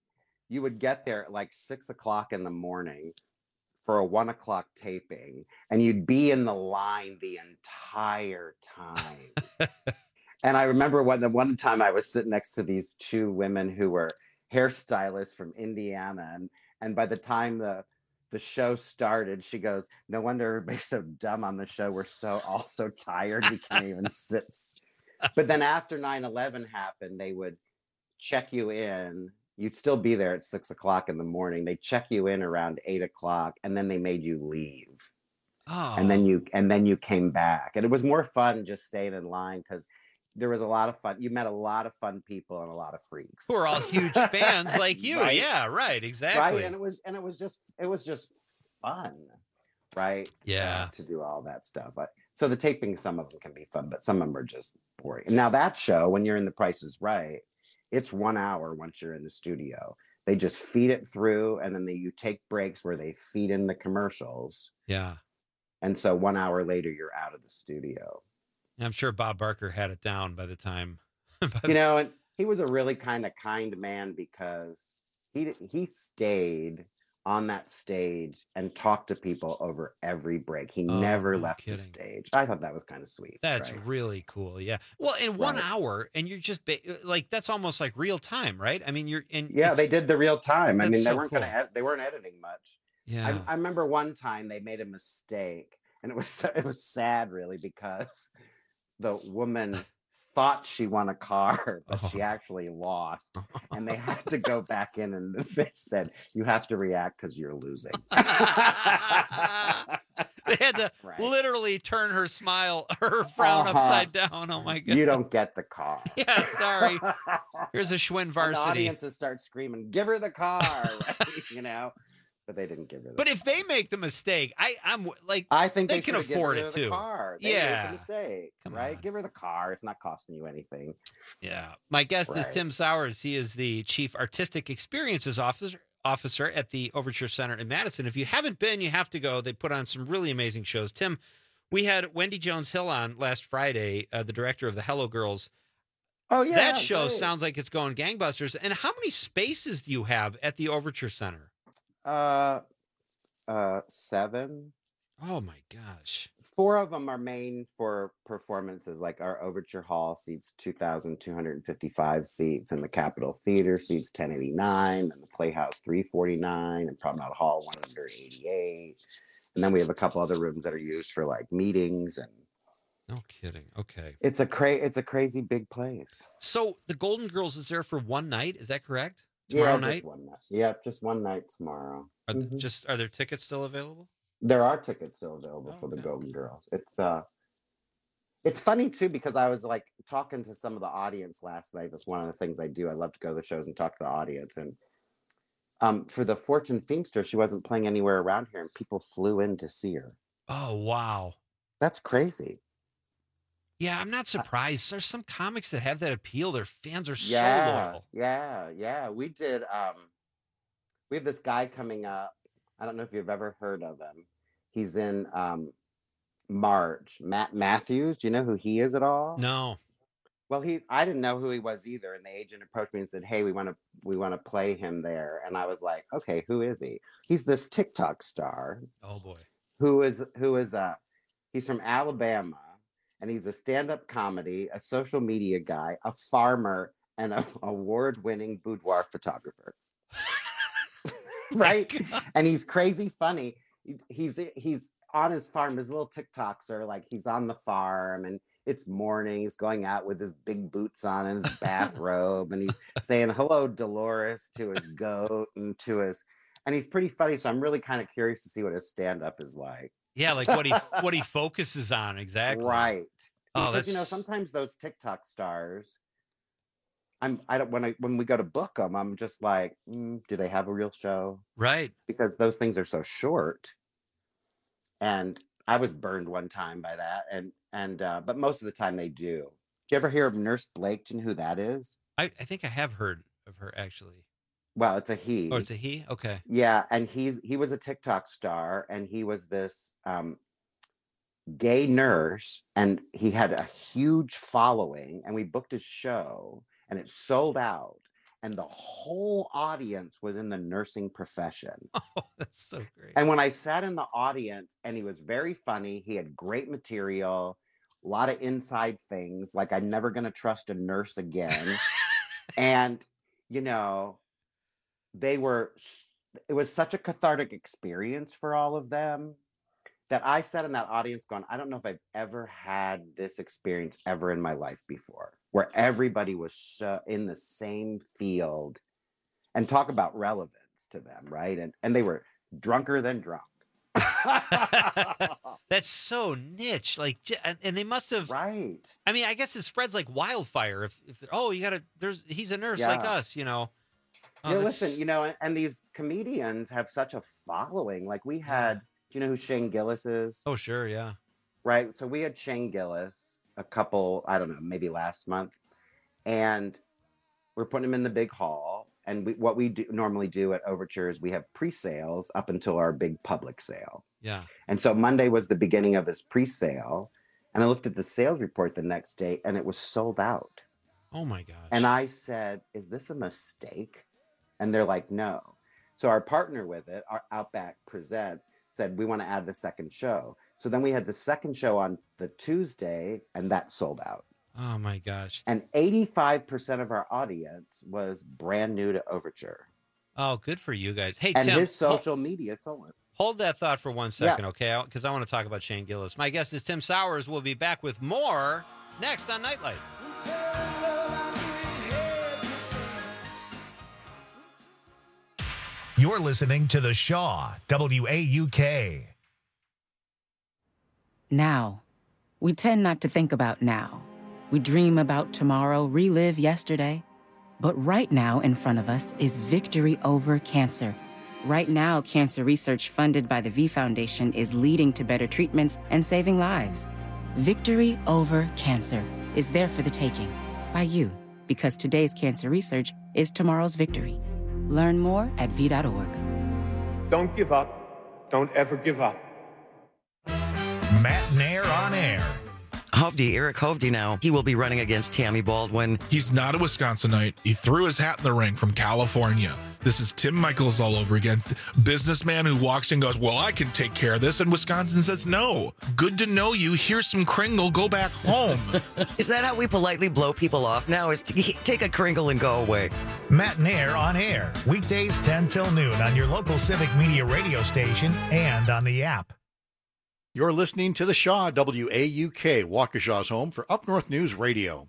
You would get there at like six o'clock in the morning for a one o'clock taping, and you'd be in the line the entire time. And I remember when the one time I was sitting next to these two women who were hairstylists from Indiana, and and by the time the the show started, she goes, "No wonder everybody's so dumb on the show. We're so all so tired we can't even sit." But then after nine eleven happened, they would check you in. You'd still be there at six o'clock in the morning. They check you in around eight o'clock, and then they made you leave. Oh. And then you and then you came back, and it was more fun just staying in line because there was a lot of fun. You met a lot of fun people and a lot of freaks who are all huge fans like you. Right? Yeah, right. Exactly. Right, and it was and it was just it was just fun, right? Yeah. Uh, to do all that stuff. But so the taping, some of them can be fun, but some of them are just boring. And now that show, when you're in The Price is Right, it's one hour once you're in the studio. They just feed it through, and then they, you take breaks where they feed in the commercials. Yeah. And so one hour later, you're out of the studio. I'm sure Bob Barker had it down by the time. by You know, and he was a really kind of kind man because he he stayed on that stage and talked to people over every break. He Oh, never no left kidding. the stage. I thought that was kind of sweet. That's right? really cool. Yeah. Well, in one Right. hour, and you're just ba- like that's almost like real time, right? I mean, you're in. Yeah, it's- they did the real time. I That's mean, they so weren't going cool. to. Ed- they weren't editing much. Yeah. I, I remember one time they made a mistake, and it was so- it was sad, really, because the woman thought she won a car, but Oh. she actually lost. And they had to go back in and they said, you have to react because you're losing. They had to Right. literally turn her smile, her frown Uh-huh. upside down. Oh my god! You don't get the car. Yeah, sorry. Here's a Schwinn And the varsity. audiences start screaming, give her the car, right? You know? But they didn't give her the But if they make the mistake, I, I'm like, I think they they, can should have given afford her it the too. car. They Yeah. made the mistake, Come right? on. Give her the car. It's not costing you anything. Yeah. My guest is Right. Tim Sowers. He is the Chief Artistic Experiences Officer officer at the Overture Center in Madison. If you haven't been, you have to go. They put on some really amazing shows. Tim, we had Wendy Jones Hill on last Friday, uh, the director of the Hello Girls. Oh yeah, That show great. sounds like it's going gangbusters. And how many spaces do you have at the Overture Center? Uh, uh, seven. Oh my gosh. Four of them are main for performances. Like our Overture Hall seats two thousand two hundred fifty-five seats, and the Capitol Theater seats ten eighty-nine, and the Playhouse three forty-nine, and Promenade Hall one eighty-eight. And then we have a couple other rooms that are used for like meetings, and No kidding. Okay. it's a cra- it's a crazy big place. So the Golden Girls is there for one night. Is that correct? Tomorrow yeah, night? Just one night. Yeah, just one night tomorrow. Are, th- Mhm. just, are there tickets still available? There are tickets still available Oh, for the okay. Golden Girls. It's uh it's funny too because I was like talking to some of the audience last night. That's one of the things I do. I love to go to the shows and talk to the audience. And um for the Fortune Feimster, she wasn't playing anywhere around here and people flew in to see her. Oh, wow. That's crazy. Yeah, I'm not surprised. There's some comics that have that appeal. Their fans are so Yeah, loyal. yeah, yeah. We did um we have this guy coming up. I don't know if you've ever heard of him. He's in um March. Matt Matthews. Do you know who he is at all? No. Well, he I didn't know who he was either, and the agent approached me and said, "Hey, we want to we want to play him there." And I was like, "Okay, who is he?" He's this TikTok star Oh boy. who is who is uh he's from Alabama, and he's a stand-up comedy, a social media guy, a farmer, and an award-winning boudoir photographer. Right? And he's crazy funny. He- He's he's on his farm. His little TikToks are like he's on the farm and it's morning. He's going out with his big boots on and his bathrobe, and he's saying hello, Dolores, to his goat and to his, and he's pretty funny. So I'm really kind of curious to see what his stand-up is like. Yeah, like what he what he focuses on exactly. Right. Oh, Because you know that's- sometimes those TikTok stars, I'm I don't when I when we go to book them, I'm just like, mm, do they have a real show? Right. Because those things are so short. And I was burned one time by that, and and uh, but most of the time they do. Do you ever hear of Nurse Blake? Do you know who that is? I, I think I have heard of her actually. Well, it's a he. Oh, it's a he? Okay. Yeah, and he's he was a TikTok star, and he was this um, gay nurse, and he had a huge following, and we booked his show, and it sold out, and the whole audience was in the nursing profession. Oh, that's so great. And when I sat in the audience, and he was very funny, he had great material, a lot of inside things, like I'm never going to trust a nurse again. And, you know, they were, s- it was such a cathartic experience for all of them that I sat in that audience going, I don't know if I've ever had this experience ever in my life before, where everybody was so in the same field, and talk about relevance to them, right? And and they were drunker than drunk. That's so niche. Like, j- and and they must have. Right. I mean, I guess it spreads like wildfire. If, if oh, you gotta. There's he's a nurse like Yeah. us, you know. Oh, Yeah, that's- listen, you know, and, and these comedians have such a following. Like we had, do you know who Shane Gillis is? Oh, sure, yeah. Right. So we had Shane Gillis a couple, I don't know, maybe last month, and we're putting him in the big hall. And we, what we do normally do at Overture is we have pre-sales up until our big public sale. Yeah. And so Monday was the beginning of his pre-sale, and I looked at the sales report the next day, and it was sold out. Oh my gosh. And I said, "Is this a mistake?" And they're like, "No." So our partner with it, our Outback Presents, said, "We want to add the second show." So then we had the second show on the Tuesday, and that sold out. Oh my gosh. And eighty-five percent of our audience was brand new to Overture. Oh, good for you guys. Hey, And Tim, his hol- social media sold it. hold that thought for one second, okay? Because I want to talk about Shane Gillis. My guest is Tim Sowers. We'll be back with more next on Nightlight. You're listening to The Shaw, W A U K. Now. We tend not to think about now. We dream about tomorrow, relive yesterday. But right now in front of us is victory over cancer. Right now, cancer research funded by the V Foundation is leading to better treatments and saving lives. Victory over cancer is there for the taking by you, because today's cancer research is tomorrow's victory. Learn more at v dot org. Don't give up. Don't ever give up. Matt Nair on air. Hovde, Eric Hovde now. He will be running against Tammy Baldwin. He's not a Wisconsinite. He threw his hat in the ring from California. This is Tim Michaels all over again. Businessman who walks in and goes, well, I can take care of this. And Wisconsin says, no. Good to know you. Here's some Kringle. Go back home. Is that how we politely blow people off now? Is to take a Kringle and go away? Matt Nair on air. Weekdays ten till noon on your local Civic Media radio station and on the app. You're listening to The Shaw, W A U K, Waukesha's home for Up North News Radio.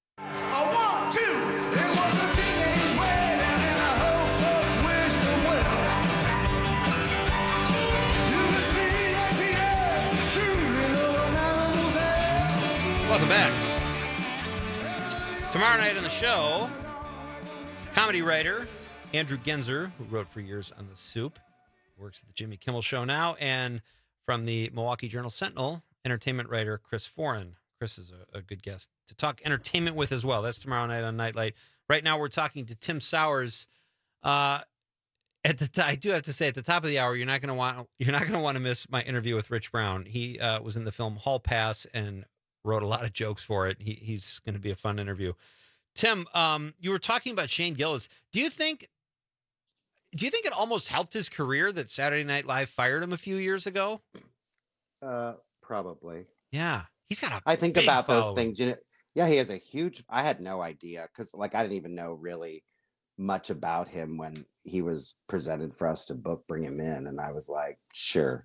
Welcome back. Tomorrow night on the show, comedy writer Andrew Genzer, who wrote for years on The Soup, works at the Jimmy Kimmel Show now, and from the Milwaukee Journal Sentinel, entertainment writer Chris Foran. Chris is a, a good guest to talk entertainment with as well. That's tomorrow night on Nightlight. Right now, we're talking to Tim Sowers. Uh, at the t- I do have to say, at the top of the hour, you're not going to want you're not going to want to miss my interview with Rich Brown. He uh, was in the film Hall Pass and wrote a lot of jokes for it. He, he's going to be a fun interview. Tim, um, you were talking about Shane Gillis. Do you think? Do you think it almost helped his career that Saturday Night Live fired him a few years ago? Uh, probably. Yeah, he's got a. I think big about following. those things. You know, yeah, he has a huge. I had no idea because, like, I didn't even know really much about him when he was presented for us to book, bring him in, and I was like, sure.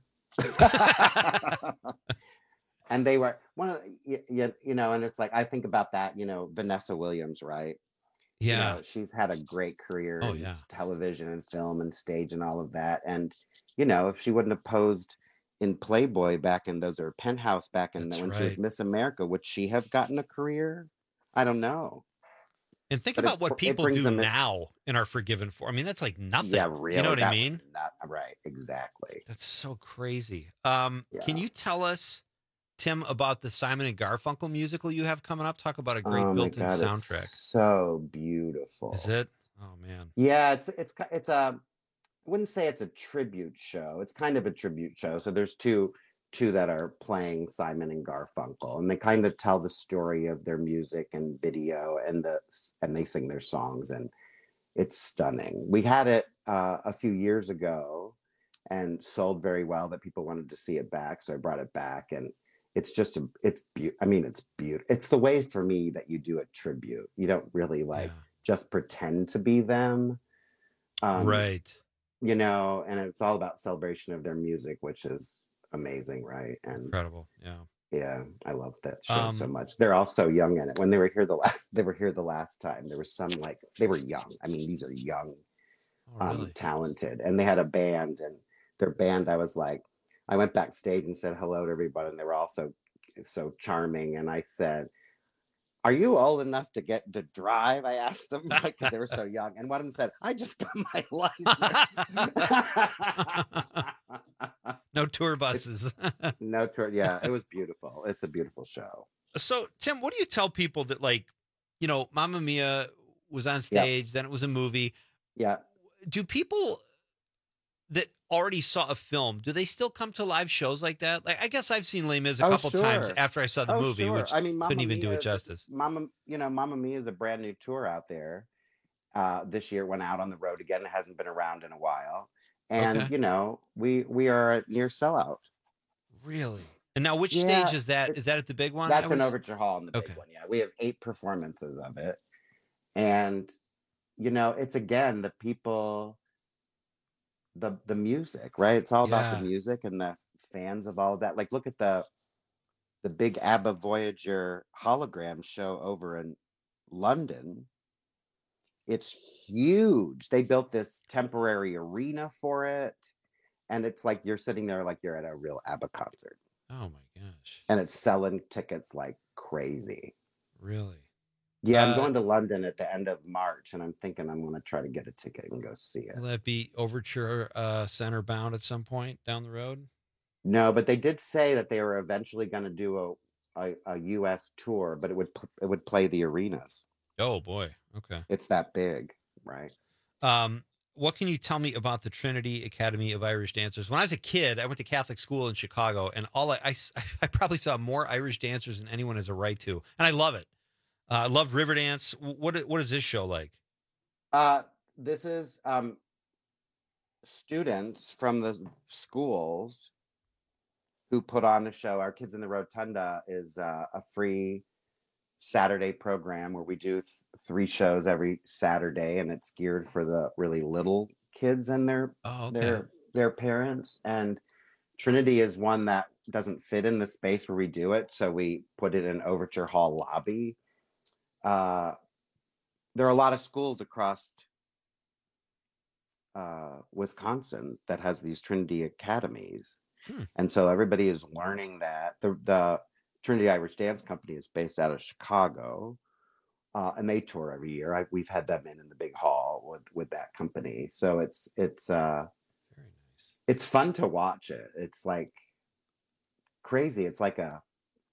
And they were one of the, you, you know, and it's like I think about that. You know, Vanessa Williams, right? Yeah, you know, she's had a great career oh, in yeah. television and film and stage and all of that. And you know, if she wouldn't have posed in Playboy back in those or Penthouse back in the, when right. she was Miss America, would she have gotten a career? I don't know. And think But about it- what it people brings do them in- now and are forgiven for. I mean, that's like nothing. Yeah, really. You know what that I was mean? Not, right, exactly. That's so crazy. Um, Can you tell us, Tim, about the Simon and Garfunkel musical you have coming up? Talk about a great Oh my built-in God, it's soundtrack. so beautiful. Is it? Oh man. Yeah, it's it's ki- it's a. I wouldn't say it's a tribute show. It's kind of a tribute show. So there's two two that are playing Simon and Garfunkel, and they kind of tell the story of their music and video, and the and they sing their songs, and it's stunning. We had it uh, a few years ago, and sold very well. That people wanted to see it back, so I brought it back, and it's just a it's be- I mean, it's beautiful. It's the way for me that you do a tribute. You don't really like just pretend to be them, um, Right. you know, and it's all about celebration of their music, which is amazing, right? And incredible. Yeah. yeah, I love that show so Um, much. They're all so young in it. When they were here the last, they were here the last time. There was some like they were young. I mean, these are young, Oh, um, really? talented, and they had a band. And their band, I was like, I went backstage and said hello to everybody, and they were all so so charming. And I said, "Are you old enough to get to drive?" I asked them because they were so young. And one of them said, "I just got my license." No tour buses. No tour. Yeah, it was beautiful. It's a beautiful show. So, Tim, what do you tell people that, like, you know, Mamma Mia was on stage, then it was a movie. Yeah. Do people that already saw a film, do they still come to live shows like that? Like, I guess I've seen Les Mis a Oh, couple times sure. after I saw the Oh, movie, sure. which I mean, couldn't Mamma even do Mia it is- justice. Mama, you know, Mamma Mia is a brand new tour out there. Uh, this year it went out on the road again. It hasn't been around in a while, and Okay. you know, we we are a near sellout. Really? And now, which Yeah, stage is that? Is that at the big one? That's I an was- Overture Hall in the big Okay. one. Yeah, we have eight performances of it, and you know, it's again the people, the the music, right? It's all about Yeah. the music and the fans of all of that. Like, look at the the big ABBA Voyager hologram show over in London. It's huge. They built this temporary arena for it. And it's like you're sitting there like you're at a real ABBA concert. Oh my gosh. And it's selling tickets like crazy. Really? Yeah, Uh, I'm going to London at the end of March, and I'm thinking I'm going to try to get a ticket and go see it. Will that be Overture uh, Center bound at some point down the road? No, but they did say that they were eventually going to do a, a a U S tour, but it would pl- it would play the arenas. Oh boy. Okay. It's that big, right? Um, what can you tell me about the Trinity Academy of Irish Dancers? When I was a kid, I went to Catholic school in Chicago, and all I, I, I probably saw more Irish dancers than anyone has a right to, and I love it. Uh, I love Riverdance. What what is this show like? Uh, this is um, students from the schools who put on a show. Our Kids in the Rotunda is uh, a free Saturday program where we do th- three shows every Saturday, and it's geared for the really little kids and their Oh, okay. their their parents. And Trinity is one that doesn't fit in the space where we do it, so we put it in Overture Hall lobby. Uh, there are a lot of schools across uh, Wisconsin that has these Trinity academies. Hmm. And so everybody is learning that. The, the Trinity Irish Dance Company is based out of Chicago, uh, and they tour every year. I, we've had them in in the big hall with, with that company. So it's it's uh, Very nice. it's fun to watch it. It's like crazy. It's like a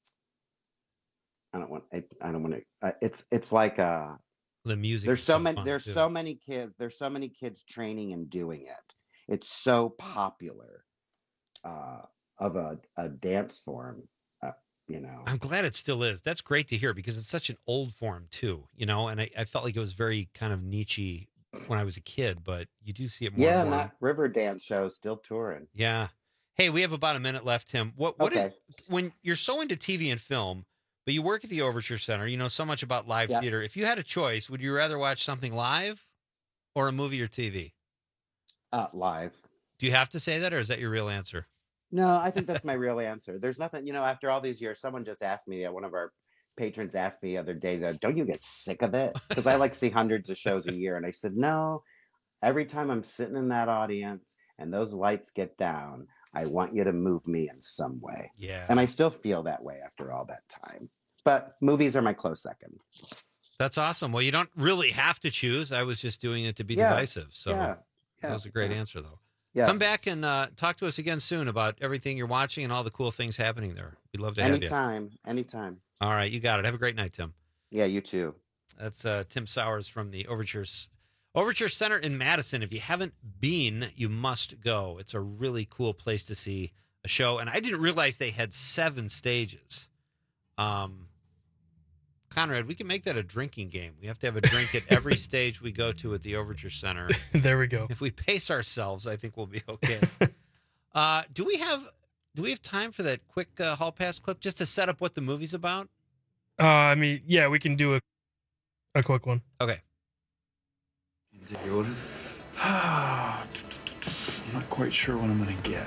I don't want I, I don't want to. Uh, it's it's like a The music. there's is so so many fun, there's too. so many kids there's so many kids training and doing it. It's so popular uh, of a, a dance form, uh, you know. I'm glad it still is. That's great to hear because it's such an old form too, you know. And I, I felt like it was very kind of niche when I was a kid, but you do see it more. Yeah, and and more. that river dance show is still touring. Yeah. Hey, we have about a minute left, Tim. What what Okay. did- when you're so into T V and film, but you work at the Overture Center, you know so much about live Yeah. theater. If you had a choice, would you rather watch something live or a movie or T V? Uh, live. Do you have to say that, or is that your real answer? No, I think that's my real answer. There's nothing, you know, after all these years, someone just asked me, uh, one of our patrons asked me the other day, that, don't you get sick of it? Because I like see hundreds of shows a year. And I said, no, every time I'm sitting in that audience and those lights get down, I want you to move me in some way. Yeah. And I still feel that way after all that time. But movies are my close second. That's awesome. Well, you don't really have to choose. I was just doing it to be Yeah. divisive. So Yeah. that was a great answer, though. Yeah. Come back and uh, talk to us again soon about everything you're watching and all the cool things happening there. We'd love to have you. Anytime. Anytime. All right, you got it. Have a great night, Tim. Yeah, you too. That's uh, Tim Sowers from the Overture Overture Center in Madison. If you haven't been, you must go. It's a really cool place to see a show, and I didn't realize they had seven stages. Um, Conrad, we can make that a drinking game. We have to have a drink at every stage we go to at the Overture Center. There we go. If we pace ourselves, I think we'll be okay. uh, do we have do we have time for that quick uh, hall pass clip just to set up what the movie's about? Uh, I mean, yeah, we can do a a quick one. Okay. Take your order? I'm not quite sure what I'm gonna get.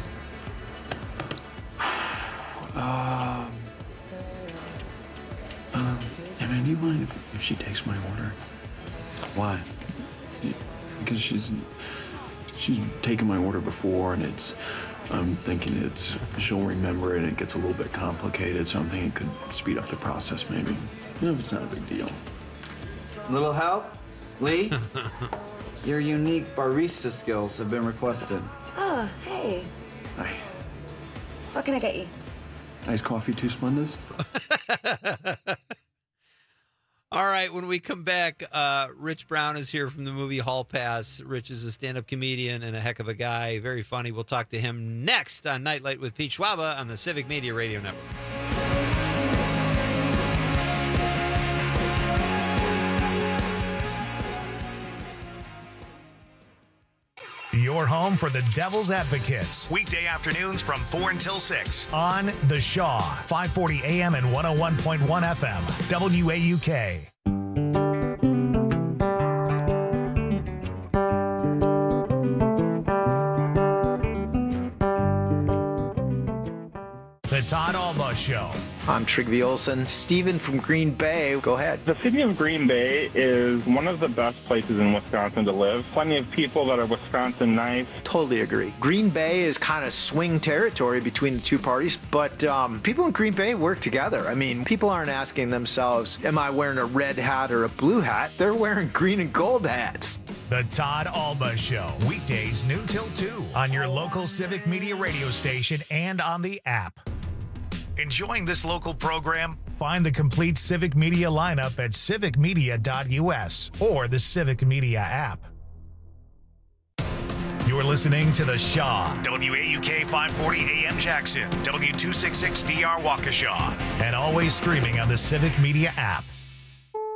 Um, um, hey man, do you mind if, if she takes my order? Why? Because she's she's taken my order before, and it's I'm thinking it's she'll remember it. And it gets a little bit complicated, so I'm thinking it could speed up the process, maybe. You know, if it's not a big deal. Little help? Lee? Your unique barista skills have been requested. Oh, hey. Hi. What can I get you? Nice coffee, two Splendas. All right, when we come back, uh, Rich Brown is here from the movie Hall Pass. Rich is a stand-up comedian and a heck of a guy. Very funny. We'll talk to him next on Nightlight with Pete Schwaba on the Civic Media Radio Network. Your home for the Devil's Advocates. Weekday afternoons from four until six on The Shaw, five forty A M and one oh one point one F M, W A U K. The The Todd Alba Show. I'm Trygve Olsen. Steven from Green Bay, go ahead. The city of Green Bay is one of the best places in Wisconsin to live. Plenty of people that are Wisconsin nice. Totally agree. Green Bay is kind of swing territory between the two parties, but um, people in Green Bay work together. I mean, people aren't asking themselves, am I wearing a red hat or a blue hat? They're wearing green and gold hats. The Todd Alba Show, weekdays noon till two on your local Civic Media radio station and on the app. Enjoying this local program? Find the complete Civic Media lineup at civic media dot u s or the Civic Media app. You're listening to The Shaw, W A U K five forty A M Jackson, W two sixty-six D R Waukesha, and always streaming on the Civic Media app.